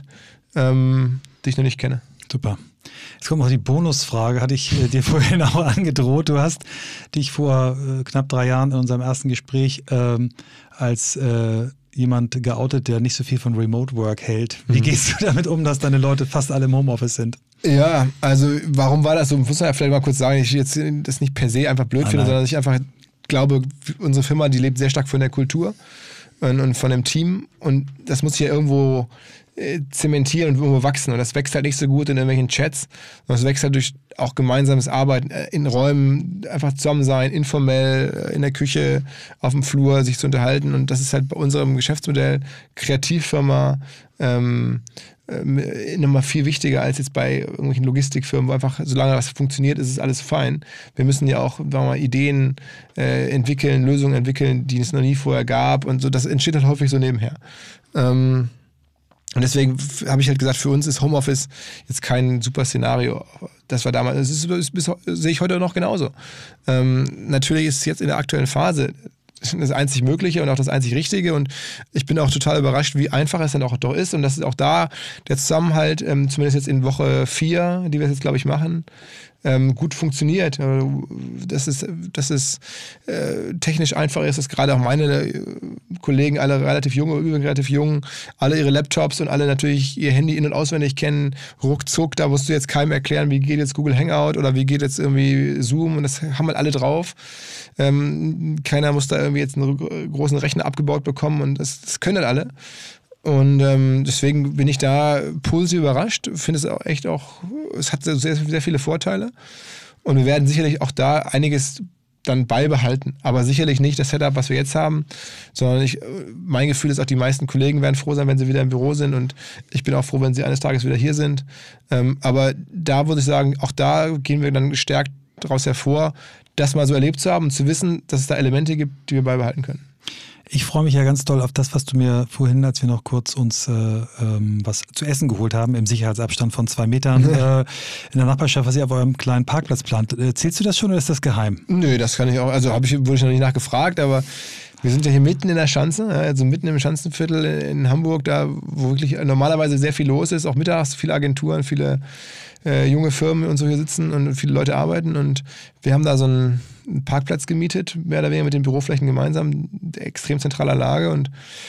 ähm, die ich noch nicht kenne. Super. Jetzt kommt noch die Bonusfrage, hatte ich äh, dir vorhin auch angedroht. Du hast dich vor äh, knapp drei Jahren in unserem ersten Gespräch ähm, als äh, jemand geoutet, der nicht so viel von Remote Work hält. Wie mhm. gehst du damit um, dass deine Leute fast alle im Homeoffice sind? Ja, also warum war das so? Muss man ja vielleicht mal kurz sagen, ich jetzt das nicht per se einfach blöd ah, finde, nein. sondern ich einfach glaube, unsere Firma, die lebt sehr stark von der Kultur und, und von dem Team und das muss ja irgendwo zementieren und irgendwo wachsen. Und das wächst halt nicht so gut in irgendwelchen Chats, sondern es wächst halt durch auch gemeinsames Arbeiten in Räumen, einfach zusammen sein, informell, in der Küche, auf dem Flur, sich zu unterhalten. Und das ist halt bei unserem Geschäftsmodell Kreativfirma ähm, äh, nochmal viel wichtiger als jetzt bei irgendwelchen Logistikfirmen, wo einfach, solange das funktioniert, ist es alles fein. Wir müssen ja auch, sagen wir mal, Ideen äh, entwickeln, Lösungen entwickeln, die es noch nie vorher gab. Und so, das entsteht halt häufig so nebenher. Ähm, Und deswegen habe ich halt gesagt, für uns ist Homeoffice jetzt kein super Szenario. Das war damals, das ist, ist bis, sehe ich heute noch genauso. Ähm, natürlich ist es jetzt in der aktuellen Phase das einzig Mögliche und auch das einzig Richtige. Und ich bin auch total überrascht, wie einfach es dann auch doch ist. Und dass es auch da der Zusammenhalt, ähm, zumindest jetzt in Woche vier, die wir jetzt, glaube ich, machen, ähm, gut funktioniert. Dass es, dass es äh, technisch einfach ist, dass gerade auch meine Kollegen, alle relativ jung, übrigens relativ jung, alle ihre Laptops und alle natürlich ihr Handy in- und auswendig kennen. Ruckzuck, da musst du jetzt keinem erklären, wie geht jetzt Google Hangout oder wie geht jetzt irgendwie Zoom und das haben halt alle drauf. Ähm, keiner muss da irgendwie jetzt einen großen Rechner abgebaut bekommen und das, das können halt alle. Und ähm, deswegen bin ich da positiv überrascht, finde es auch echt auch, es hat sehr, sehr viele Vorteile und wir werden sicherlich auch da einiges dann beibehalten, aber sicherlich nicht das Setup, was wir jetzt haben, sondern ich, mein Gefühl ist auch, die meisten Kollegen werden froh sein, wenn sie wieder im Büro sind und ich bin auch froh, wenn sie eines Tages wieder hier sind. Ähm, aber da würde ich sagen, auch da gehen wir dann gestärkt daraus hervor, das mal so erlebt zu haben und zu wissen, dass es da Elemente gibt, die wir beibehalten können. Ich freue mich ja ganz doll auf das, was du mir vorhin, als wir noch kurz uns äh, ähm, was zu essen geholt haben, im Sicherheitsabstand von zwei Metern äh, in der Nachbarschaft, was ihr auf eurem kleinen Parkplatz plant. Erzählst du das schon oder ist das geheim? Nö, das kann ich auch, also habe ich, wurde ich noch nicht nachgefragt, aber wir sind ja hier mitten in der Schanze, also mitten im Schanzenviertel in Hamburg, da wo wirklich normalerweise sehr viel los ist, auch mittags viele Agenturen, viele äh, junge Firmen und so hier sitzen und viele Leute arbeiten und wir haben da so einen Parkplatz gemietet, mehr oder weniger mit den Büroflächen gemeinsam, extrem zentraler Lage und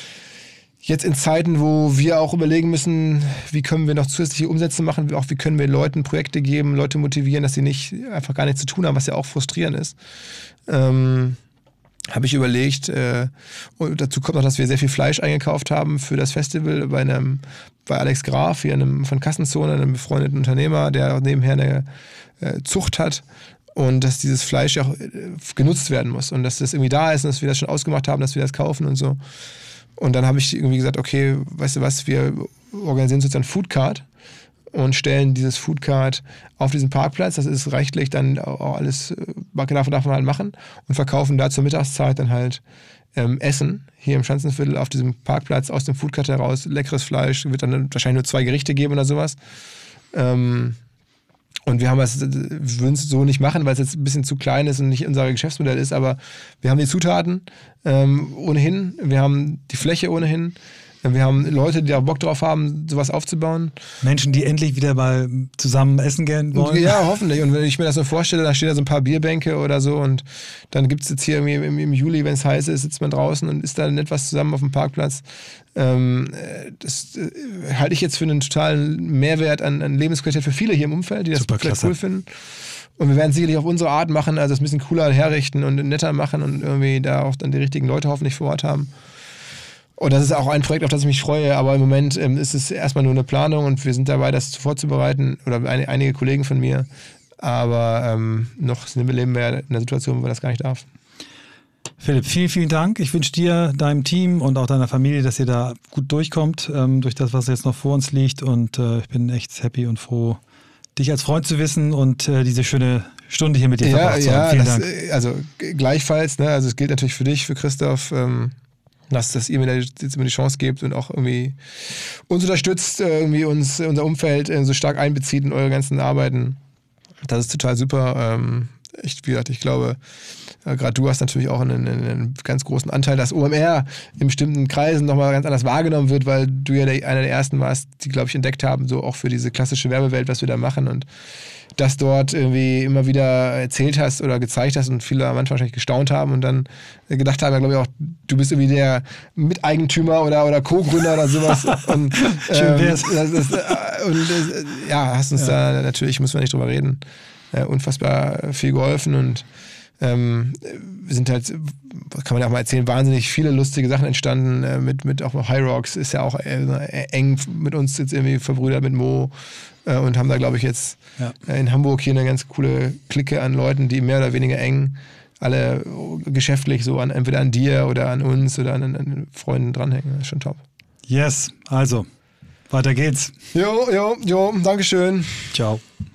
jetzt in Zeiten, wo wir auch überlegen müssen, wie können wir noch zusätzliche Umsätze machen, auch wie können wir Leuten Projekte geben, Leute motivieren, dass sie nicht einfach gar nichts zu tun haben, was ja auch frustrierend ist, ähm, habe ich überlegt, äh, und dazu kommt noch, dass wir sehr viel Fleisch eingekauft haben für das Festival bei einem, bei Alex Graf, hier einem, von Kassenzone, einem befreundeten Unternehmer, der auch nebenher eine äh, Zucht hat und dass dieses Fleisch ja auch äh, genutzt werden muss und dass das irgendwie da ist und dass wir das schon ausgemacht haben, dass wir das kaufen und so. Und dann habe ich irgendwie gesagt, okay, weißt du was, wir organisieren sozusagen Foodcard und stellen dieses Foodcard auf diesen Parkplatz. Das ist rechtlich dann auch alles, darf, darf man halt machen und verkaufen da zur Mittagszeit dann halt ähm, Essen hier im Schanzenviertel auf diesem Parkplatz aus dem Foodcard heraus. Leckeres Fleisch, wird dann wahrscheinlich nur zwei Gerichte geben oder sowas. Ähm, und wir haben das, wir würden es so nicht machen, weil es jetzt ein bisschen zu klein ist und nicht unser Geschäftsmodell ist, aber wir haben die Zutaten ähm, ohnehin, wir haben die Fläche ohnehin. Wir haben Leute, die auch Bock drauf haben, sowas aufzubauen. Menschen, die endlich wieder mal zusammen essen gehen wollen. Ja, hoffentlich. Und wenn ich mir das so vorstelle, da stehen da so ein paar Bierbänke oder so und dann gibt es jetzt hier irgendwie im, im Juli, wenn es heiß ist, sitzt man draußen und isst da nett was zusammen auf dem Parkplatz. Ähm, das äh, halte ich jetzt für einen totalen Mehrwert an, an Lebensqualität für viele hier im Umfeld, die das Super vielleicht klasse. cool finden. Und wir werden es sicherlich auf unsere Art machen, also es ein bisschen cooler herrichten und netter machen und irgendwie da auch dann die richtigen Leute hoffentlich vor Ort haben. Und das ist auch ein Projekt, auf das ich mich freue, aber im Moment ähm, ist es erstmal nur eine Planung und wir sind dabei, das vorzubereiten, oder ein, einige Kollegen von mir, aber ähm, noch leben wir in der Situation, wo man das gar nicht darf. Philipp, vielen, vielen Dank. Ich wünsche dir, deinem Team und auch deiner Familie, dass ihr da gut durchkommt, ähm, durch das, was jetzt noch vor uns liegt und äh, ich bin echt happy und froh, dich als Freund zu wissen und äh, diese schöne Stunde hier mit dir ja, verbracht zu ja, haben. Vielen das, Dank. Also gleichfalls, ne? Also es gilt natürlich für dich, für Christoph, ähm, dass, dass ihr mir da jetzt immer die Chance gebt und auch irgendwie uns unterstützt, irgendwie uns, unser Umfeld so stark einbezieht in eure ganzen Arbeiten. Das ist total super. Ähm, ich, wie gesagt, ich glaube, äh, gerade du hast natürlich auch einen, einen ganz großen Anteil, dass O M R in bestimmten Kreisen nochmal ganz anders wahrgenommen wird, weil du ja der, einer der ersten warst, die, glaube ich, entdeckt haben, so auch für diese klassische Werbewelt, was wir da machen und das dort irgendwie immer wieder erzählt hast oder gezeigt hast und viele am Anfang wahrscheinlich gestaunt haben und dann gedacht haben, glaube ich auch, du bist irgendwie der Miteigentümer oder, oder Co-Gründer oder sowas. Und, Schön wär's. Ähm, das ist, und äh, ja, hast uns ja. da natürlich, muss man nicht drüber reden, äh, unfassbar viel geholfen und ähm, wir sind halt, kann man ja auch mal erzählen, wahnsinnig viele lustige Sachen entstanden, äh, mit, mit auch High Rocks ist ja auch äh, eng mit uns jetzt irgendwie verbrüdert mit Mo äh, und haben da, glaube ich, jetzt ja. äh, in Hamburg hier eine ganz coole Clique an Leuten, die mehr oder weniger eng alle geschäftlich so an, entweder an dir oder an uns oder an, an Freunden dranhängen. Das ist schon top. Yes, also, weiter geht's. Jo, jo, jo, Dankeschön. Ciao.